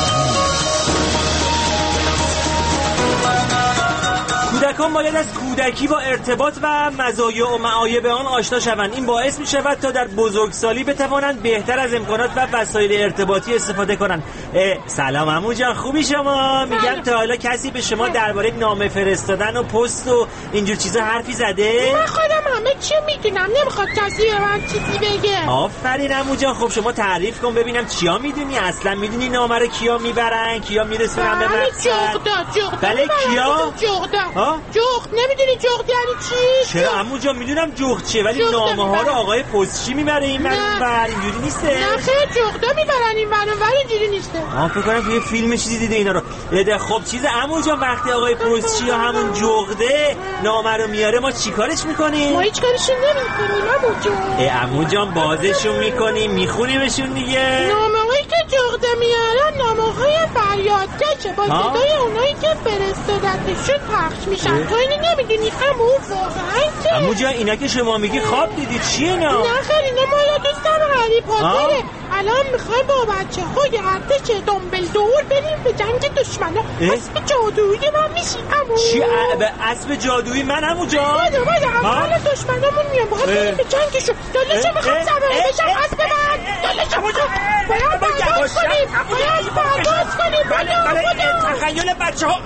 کودکان باید از کودکی با ارتباط و مزایا و معایب آن آشنا شوند. این باعث می شود تا در بزرگسالی بتوانند بهتر از امکانات و وسایل ارتباطی استفاده کنند. سلام عمو جان، خوبی شما؟ میگم تا حالا کسی به شما درباره نامه فرستادن و پست و اینجور چیزا حرفی زده؟ من خودم همه چی میدونم، نمیخواد کسی به من چیزی بگه. آفرین عمو جان. خب شما تعریف کن ببینم چیا میدونی؟ اصلا میدونی نامه رو کیا میبرن، کیا میرسونن به مقصد؟ بله کیا؟ جغد. نمیدونی جغد یعنی چی؟ چرا عمو جان میدونم جغد چیه، ولی نامه ها رو آقای پستچی میبره این منور، اینجوری نیسته؟ نه خیلی جغدا میبرن این منور، اینجوری نیسته. فکر کنم توی فیلم چیزی دیده اینا رو. خب چیز عمو جان وقتی آقای پستچی یا همون جغده نامه رو میاره ما چیکارش میکنیم؟ ما هیچ کارش نمیکنیم عمو جان. عمو جان بازشون میکنیم، میخونیمشون دیگه. نامه‌هایی که جغده میارن نامه‌های فریادکشه با صدای اونایی که فرستادتشون پخش میشن. تو اینو نمیدونی عمو؟ واقعا عمو جان اینا که شما میگی خواب دیدی چیه اینا؟ نه خیلی اینا مال دوستم هری پاتره. الان میخوایم با بچه‌های ارتش دامبلدور بریم به جنگ دشمنا. اسب جادویی من میشی عمو. چی اسب جادویی من عمو جان؟ بله حالا دشمنامون میان باید بریم به جنگشون. دلشو میخوام سوار بشم اسب من. دلشو میخوام باید پرواز کنیم. تخیل بچه‌ها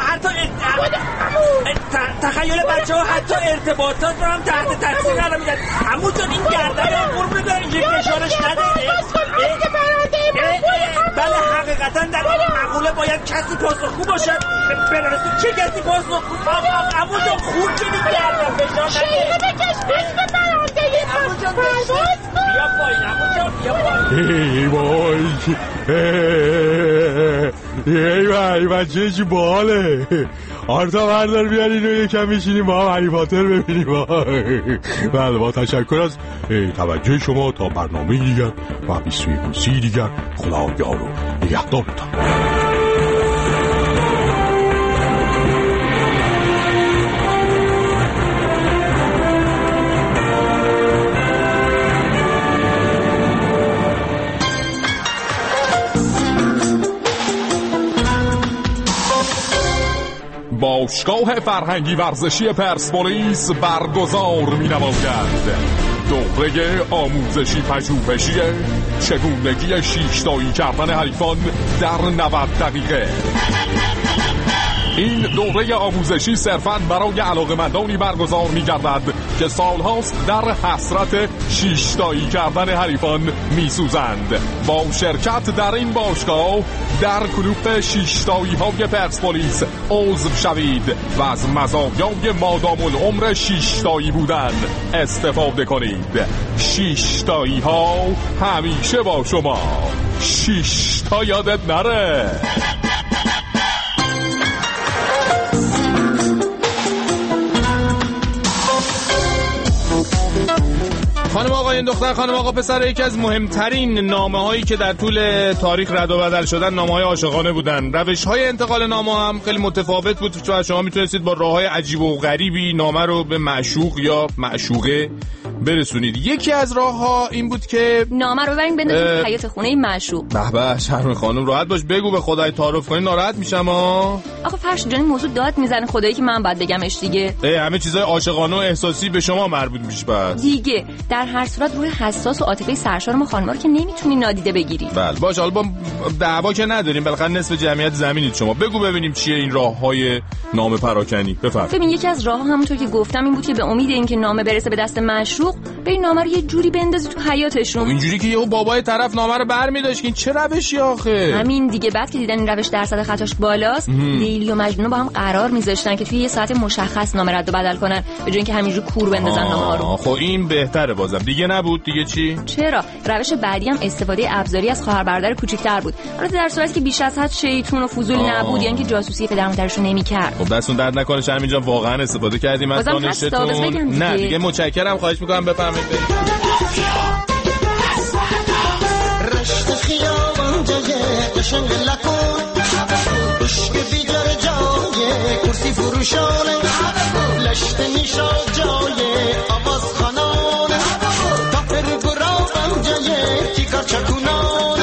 حتی ارتباطات رو هم تحت تاثیر قرار میدن. عمو جان این گردن قربون داره اینجوری نشانش نده. بله حقیقتا در این مقوله باید کسی پاسخگو باشد. براستی چه کسی پاسخگو؟ عمو جان خور کنید گردن فشار نده. شیره بکش بسم برنده پرواز کن. بیا پایین عمو جان بیا پایین. ای بچه چی باله. آرتا بردار بیار اینو یکم میشینیم با هم هری پاتر ببینیم. بله با تشکر از توجه شما تا برنامه دیگر و 21 دیگر. خدا یار و نگهدارتان. باشگاه فرهنگی ورزشی پرسپولیس برگزار می‌نماید دوره آموزشی پژوهشی چگونگی شیشتایی کردن حریفان در 90 دقیقه. این دوره آموزشی صرفاً برای علاقه‌مندانی برگزار می‌گردد که سالهاست در حسرت شیشتایی کردن حریفان می‌سوزند. با شرکت در این باشگاه در کلوپ شیشتایی‌های پرسپولیس عضو شوید و از مزایای مادام العمر شیشتایی بودن استفاده کنید. شیشتایی‌ها همیشه با شما. شیشتا یادت نره. خانم آقایان دختر خانم آقا پسر، یکی از مهمترین نامه‌هایی که در طول تاریخ رد و بدل شدن نامه‌های عاشقانه بودن. روش‌های انتقال نامه هم خیلی متفاوت بود و شما میتونستید با راه‌های عجیب و غریبی نامه رو به معشوق یا معشوقه برسونید. یکی از راه‌ها این بود که نامه رو ببرین بندازین حیاط خونه معشوق. به به شرم خانم، راحت باش، بگو به خدای تعارف کنی ناراحت میشم ها. آخه فرشاد جان موضوع داد میزنه خدایی که من باید بگمش دیگه. همه چیزای عاشقانه و احساسی به شما مربوط میشه بعد. دیگه در هر صورت روح حساس و عاطفی سرشار ما خانم‌ها رو که نمیتونی نادیده بگیری. بله باشه، حالا دعوا که نداریم، بالاخره نصف جمعیت زمینید شما. بگو ببینیم چیه این راه‌های نامه پراکنی. بفرمایید. ببین یکی از راه‌ها همونطور که گفتم این بود که به امید اینکه نامه برسه به دست معشوق، برین نامه رو یه جوری بندازی تو حیاطشون. اینجوری که یهو بابای طرف نامه رو برمی‌داشت که این چه روشی آخه؟ همین دیگه. بعد که دیدن این روش درصد خطاش بالاست، لیلی و مجنون با هم قرار می‌ذاشتن که توی یه ساعت مشخص نامه رد و بدل کنن به جای اینکه همینجوری کور بندازن نامه رو. خب این بهتره. بازم دیگه نبود دیگه چی؟ چرا؟ روش بعدی هم استفاده ابزاری از خواهر برادر کوچیک‌تر بود. البته در صورتی که بیش از حد شیطون و فضول نبود، یعنی که جاسوسی پدر مادرشو نمی‌کرد. خب دستون درد نکنه شرم اینجا واقعا استفاده کردیم از دانشتون. نه دیگه متشکرم، خواهش می‌کنم بفرمایید. رشت خیابان جای قشنگ لکن عشق بیدار جای کرسی فروشانه لشت میشا جای آواز خانانه تاپر گرابم جای کیکار چکونانه.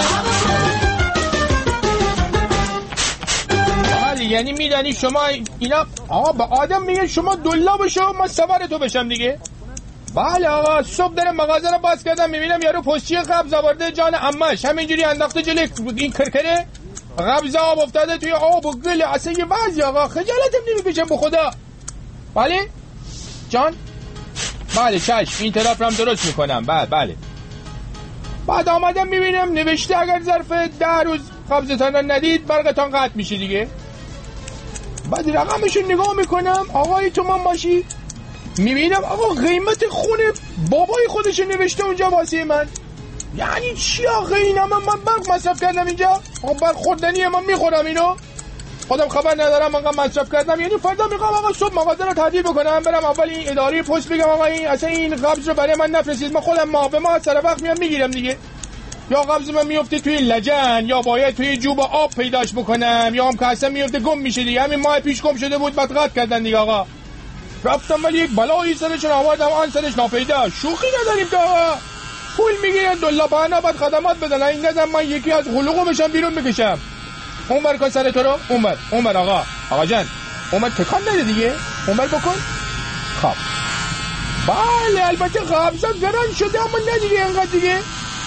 یعنی میدانی شما اینا به آدم میگه شما دلا بشو من سوار تو بشم دیگه. بله آقا، صبح دارم مغازه رو باز کردم میبینم یارو پستچی قبض آورده جان عمش همینجوری انداخته جلوی این کرکره، قبض آب افتاده توی آب و گل. اصلا یه وضعی آقا خجالتم نمیکشم به خدا. بله جان؟ بله چشم، این طرف رو هم درست میکنم. بله. بعد آمدم میبینم نوشته اگر ظرف 10 روز قبضتان ندید برقتان قطع میشه دیگه. بعد رقمشو نگاه میکنم آقای تو من باشی، میبینم آقا قیمت خونه بابای خودش نوشته اونجا واسه من. یعنی چی آقا اینا؟ من برق مصرف کردم اینجا؟ آقا برق خوردنیه، من میخورم اینو، خودم خبر ندارم آقا مصرف کردم. یعنی فردا میخوام آقا صبح مغازه رو تعطیل بکنم برم اول این اداره پست بگم آقا این اصلا این قبض رو برای من نفرستید، من خودم ما سر وقت میام میگیرم دیگه. یا قبض من میفته توی لجن یا باید توی جوب آب پیداش بکنم یا هم که اصلا میفته گم میشه دیگه. همین ماه پیش گم شده بود بعد قطع کردن دیگه آقا. رفتم ولی یک بلایی سرشون آوردم آن سرش ناپیدا. شوخی نداریم که آقا پول میگیرن دلا بهنا بعد خدمات بدن. این ندم من یکی از حلقو بشم بیرون بکشم. اون بر کن سر تو رو اون بر آقا جان اون بر تکان نده دیگه، اون بر بکن. خب بله البته قبضا گران شده اما نه دیگه اینقدر دیگه.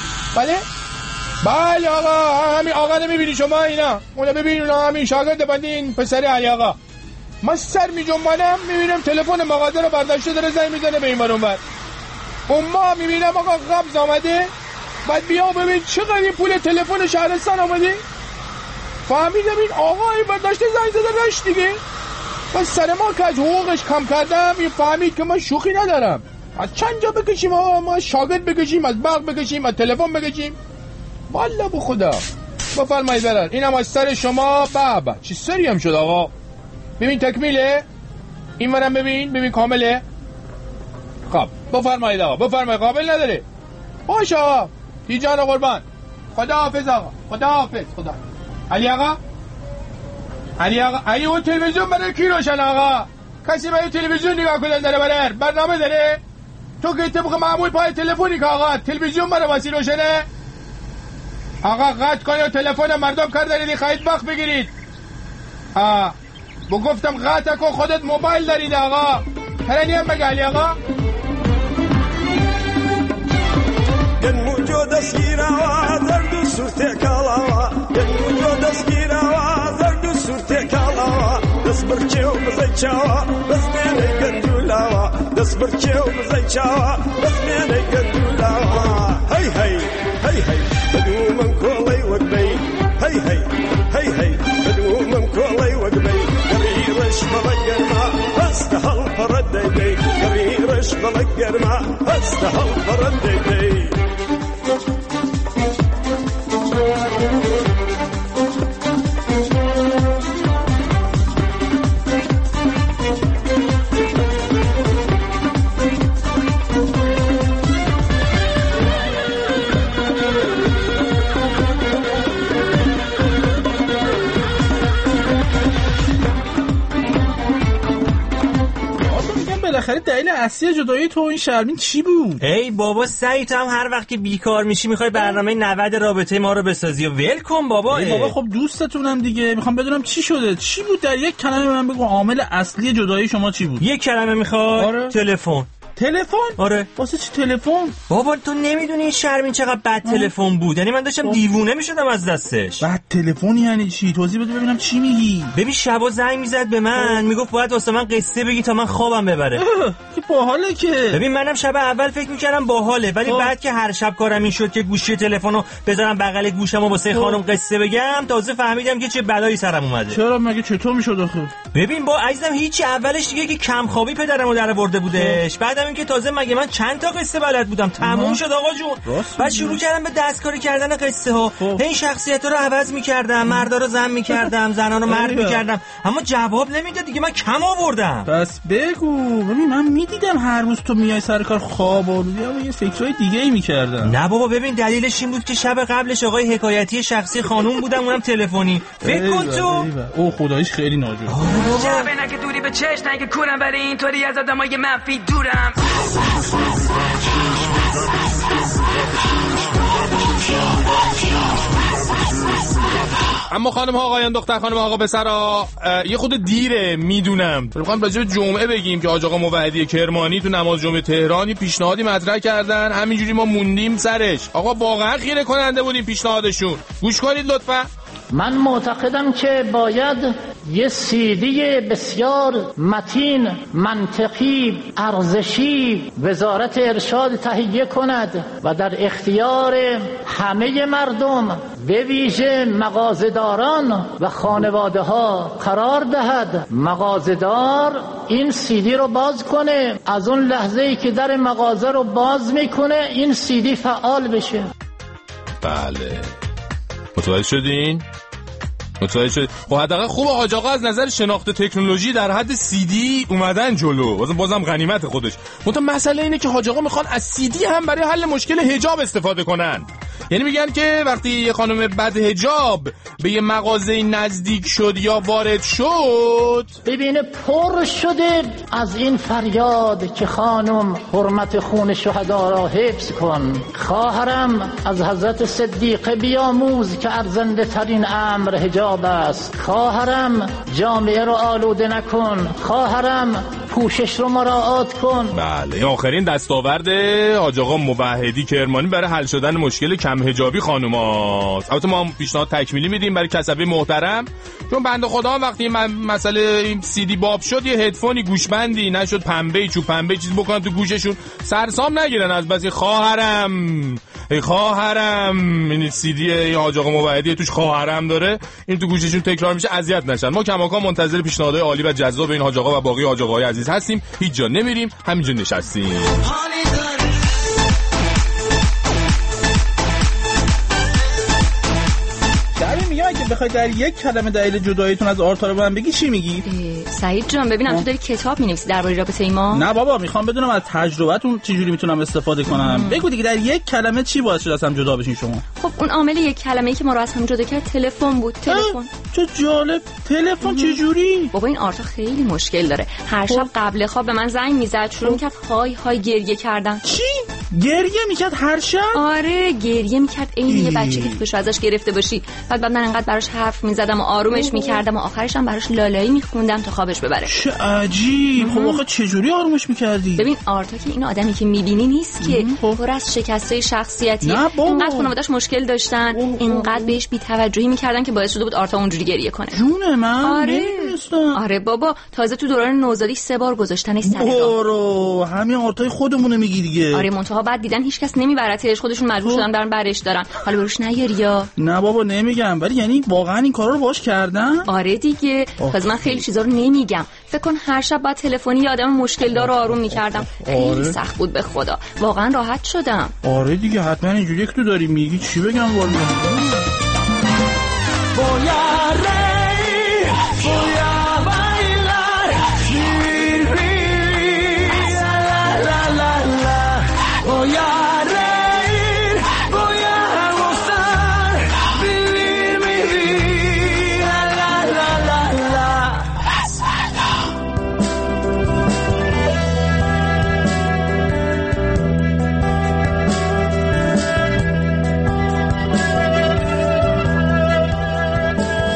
بله آقا همین آقا نمیبینی شما اینا اونو ببین، اونا همین شاگرد بندی این پسر علی آقا. من سر میجنبونم میبینم تلفن مغازه رو برداشته داره زنگ میزنه به این بر اون بر. اون ما میبینم آقا قبض آمده. بعد بیا ببین چقدر این پول تلفن شهرستان آمده. فهمیدم این آقا این برداشته زنگ زده رشت دیگه. من سر ما که از حقوقش کم کردم این فهمید که من شوخی ندارم. از چند جا بکشیم آقا؟ ما شاگرد بکشیم، از برق بکشیم، از تلفن بکشیم. والله به خدا. بفرمایید برن اینم از سر شما. بابا چی سری هم شد آقا. ببین تکمیله این منم ببین کامله. خب بفرمایید آقا بفرمایید، قابل نداره. باشه آقا بی جان قربان. خدا حافظ آقا، خدا حافظ. خدا علی آقا اون تلویزیون برای کی روشن آقا؟ کسی برای تلویزیون نگاه کنن داره برنامه داره؟ تو که طبق معمول پای تلفنی که آقا تلویزیون برای واسی روشنه؟ آقا قطع کنید تلفن مردم کار دارید خواهید وقت بگیرید. گفتم قطع کن خودت موبایل دارید آقا. ترنی هم بگه علی آقا. گنموجو دستگیروا زرد و سورته کالاوا گنموجو دستگیروا زرد و سورته کالاوا دست برچه و بزای چاوا بس مینه گندولاوا دست برچه و بزای چاوا بس مینه گندولاوا هی بدو من کولی وقبی هی بدو من کولی وقبی قریرش بلگرما استهل پردی بی قریرش بلگرما استهل پردی بی. بالاخره دلیل اصلی جدایی تو این شرمین چی بود؟ ای بابا سعید، هم هر وقت که بیکار میشی میخوای برنامه 90 رابطه ما رو بسازی و ول کن بابا. ای بابا خب دوستتونم دیگه، میخوام بدونم چی شده، چی بود؟ در یک کلمه من بگو عامل اصلی جدایی شما چی بود؟ یک کلمه میخوای؟ آره. تلفن. تلفن؟ آره. واسه چی تلفن؟ بابا تو نمیدونی این شرمین چقدر بد تلفن بود، یعنی من داشتم دیوونه میشدم از دستش. بد تلفن یعنی چی؟ توضیح بده ببینم چی میگی. ببین شبا زنگ میزد به من، میگفت باید واسه من قصه بگی تا من خوابم ببره. که باحاله که. ببین منم شب اول فکر میکردم باحاله، ولی بعد که هر شب کارم این شد که گوشی تلفنو بذارم بغل گوشم و واسه خانم قصه بگم، تازه فهمیدم که چه بلایی سرم اومده. چرا مگه چطور میشد آخه؟ ببین با عزیزم هیچی، اولش دیگه که کم خوابی پدرمو درآورده بودش، بعدم اینکه تازه مگه من چند تا قصه بلد بودم، تموم شد آقا جون. بعد شروع کردم به دستکاری کردن قصه ها، این شخصیت‌ها رو عوض می‌کردم، مردا رو زن می‌کردم، زنا رو مرد می‌کردم، اما جواب نمیداد دیگه، من کم آوردم. پس بگو. ببین من میدیدم هر روز تو میای سر کار خواب آوردی، اما یه فکرای دیگه‌ای می‌کردم. نه بابا ببین دلیلش این بود که شب قبلش آقای حکایتی شخصی خانوم بودم، اونم تلفنی. فکر کن تو. او خداییش خیلی ناجور. جواب نگه دوری به چش نگه کورم، برای اینطوری از آدمای منفی دورم. اما خانم ها آقایان، دختر خانم آقا پسرا، یه خود دیره میدونم، میخوام راجع به جمعه بگیم که حاج آقا موحدی کرمانی تو نماز جمعه تهرانی پیشنهادی مطرح کردن، همینجوری ما موندیم سرش. آقا واقعا خیره کننده بود این پیشنهادشون، گوش کنید لطفا. من معتقدم که باید یه CD بسیار متین، منطقی، ارزشی وزارت ارشاد تهیه کند و در اختیار همه مردم به ویژه مغازه‌داران و خانواده ها قرار دهد. مغازه‌دار این CD رو باز کنه، از اون لحظه‌ای که در مغازه رو باز میکنه این CD فعال بشه. بله متوجه شدین؟ متوجه شد. خب حداقل خوبه حاج آقا از نظر شناخت تکنولوژی در حد CD اومدن جلو، بازم غنیمت خودش. منتها مسئله اینه که حاج آقا میخوان از CD هم برای حل مشکل حجاب استفاده کنن. یعنی میگن که وقتی یه خانم بد حجاب به یه مغازه نزدیک شد یا وارد شد، ببینه پر شده از این فریاد که خانم حرمت خون شهدا را حفظ کن، خواهرم از حضرت صدیقه بیاموز که ارزنده ترین امر حجاب است، خواهرم جامعه رو آلوده نکن، خواهرم پوشش رو مراعات کن. بله آخرین دستاورد حاج آقا موحدی کرمانی برای حل شدن مشکل کم حجابی خانوماست. البته ما هم پیشنهاد تکمیلی میدیم برای کسبه محترم، چون بنده خدا وقتی من مسئله این CD باب شد یه هدفونی گوشبندی نشد پنبه چوب پنبه چیز بکنن تو گوششون سرسام نگیرن از بس. خواهرم این CD حاج آقا موحدی توش خواهرم داره، این تو گوششون تکرار میشه، اذیت نشن. ما کماکان منتظر پیشنهادهای عالی و جذاب این حاج آقا و باقی حاج آقاهای عزیز هستیم، هیچ جا نمیریم، همینجا نشستیم. اگه بخوای در یک کلمه دلیل جداییتون از آرتا رو به من بگی چی میگی؟ سعید جان ببینم تو داری کتاب می‌نویسی درباره رابطه ما؟ نه بابا، میخوام بدونم از تجربه‌تون چجوری میتونم استفاده کنم. بگو دیگه، در یک کلمه چی باعث شد از هم جدا بشین شما؟ خب اون عامل یک کلمه‌ای که ما رو از هم جدا کرد تلفن بود. تلفن. چه جالب. تلفن چجوری؟ بابا این آرتا خیلی مشکل داره. هر شب قبل خواب به من زنگ میزد، شروع می‌کرد های گریه کردن. چی؟ گریه میکرد هر شب؟ آره گریه میکرد عین یه بچه که توش ازش گرفته باشی. بعد من انقدر براش حرف میزدم و آرومش میکردم و آخرش هم براش لالایی میخوندم تا خوابش ببره. چه عجیب. خب آخه چجوری آرومش میکردی؟ ببین آرتا که این آدمی که میبینی نیست که، پر از شکستای شخصیتی، اینقدر خانواده‌اش مشکل داشتن، اینقدر بهش بی‌توجهی میکردن که باعث شده بود آرتا اونجوری گریه کنه. جون من. آره بابا، تازه تو دوران نوزادی 3 بار گذاشتنش سر راه. همین آرتای خودمونه میگی دیگه. آره منتها بعد دیدن هیچکس نمیبرتش، خودشون مجبور شدن برن برش دارن. حالا بروش نیاری یا؟ نه بابا نمیگم، ولی یعنی واقعا این کارا رو باش کردن؟ آره دیگه. تازه من خیلی چیزا رو نمیگم. فکر کن هر شب بعد تلفنی یه آدم مشکل دار رو آروم میکردم. خیلی سخت بود به خدا. واقعا راحت شدم. آره دیگه حتما اینجوری که تو داری میگی چی بگم والا.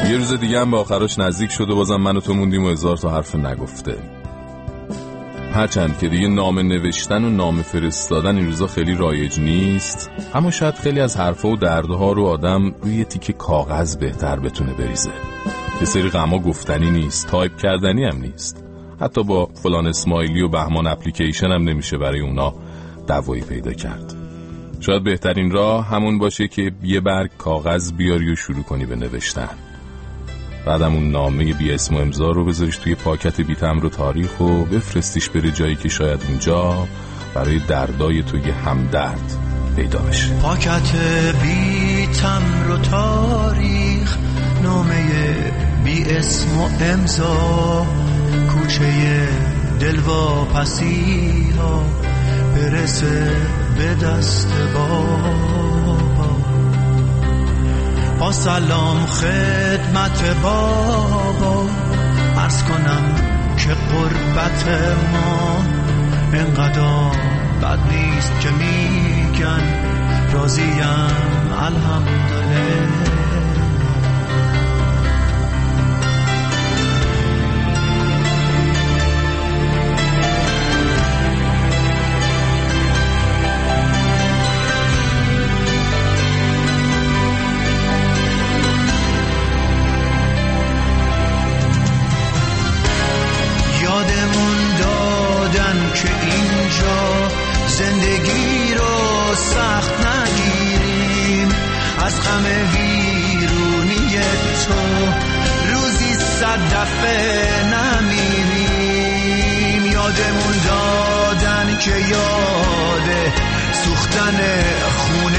یه روز دیگه هم به آخرش نزدیک شد و بازم من و تو موندیم و 1000 تا حرف نگفته. هرچند که دیگه نامه نوشتن و نامه فرستادن این روزا خیلی رایج نیست، اما شاید خیلی از حرفا و دردها رو آدم روی یه تیکه کاغذ بهتر بتونه بریزه. یه سری غما گفتنی نیست، تایپ کردنی هم نیست. حتی با فلان اسمایلی و بهمان اپلیکیشن هم نمیشه برای اونا دعوایی پیدا کرد. شاید بهترین راه همون باشه که یه برگ کاغذ بیاری و شروع کنی به نوشتن. بعدم اون نامه بی اسم و امضا رو بذاریش توی پاکت بی تمبر و تاریخ و بفرستیش بره جایی که شاید اونجا برای دردای تو یه همدرد پیدا بشه. پاکت بی تمبر و تاریخ، نامه بی اسم و امضا، کوچه دلواپسی ها برسه به دست بابا. با سلام خدمت بابا عرض کنم که قربت ما انقدر بد نیست که میگن راضیم الحمدلله. زندگی رو سخت نگیریم، از غم ویرونی تو روزی 100 دفعه نمیریم. یادمون دادن که یاد سوختن خون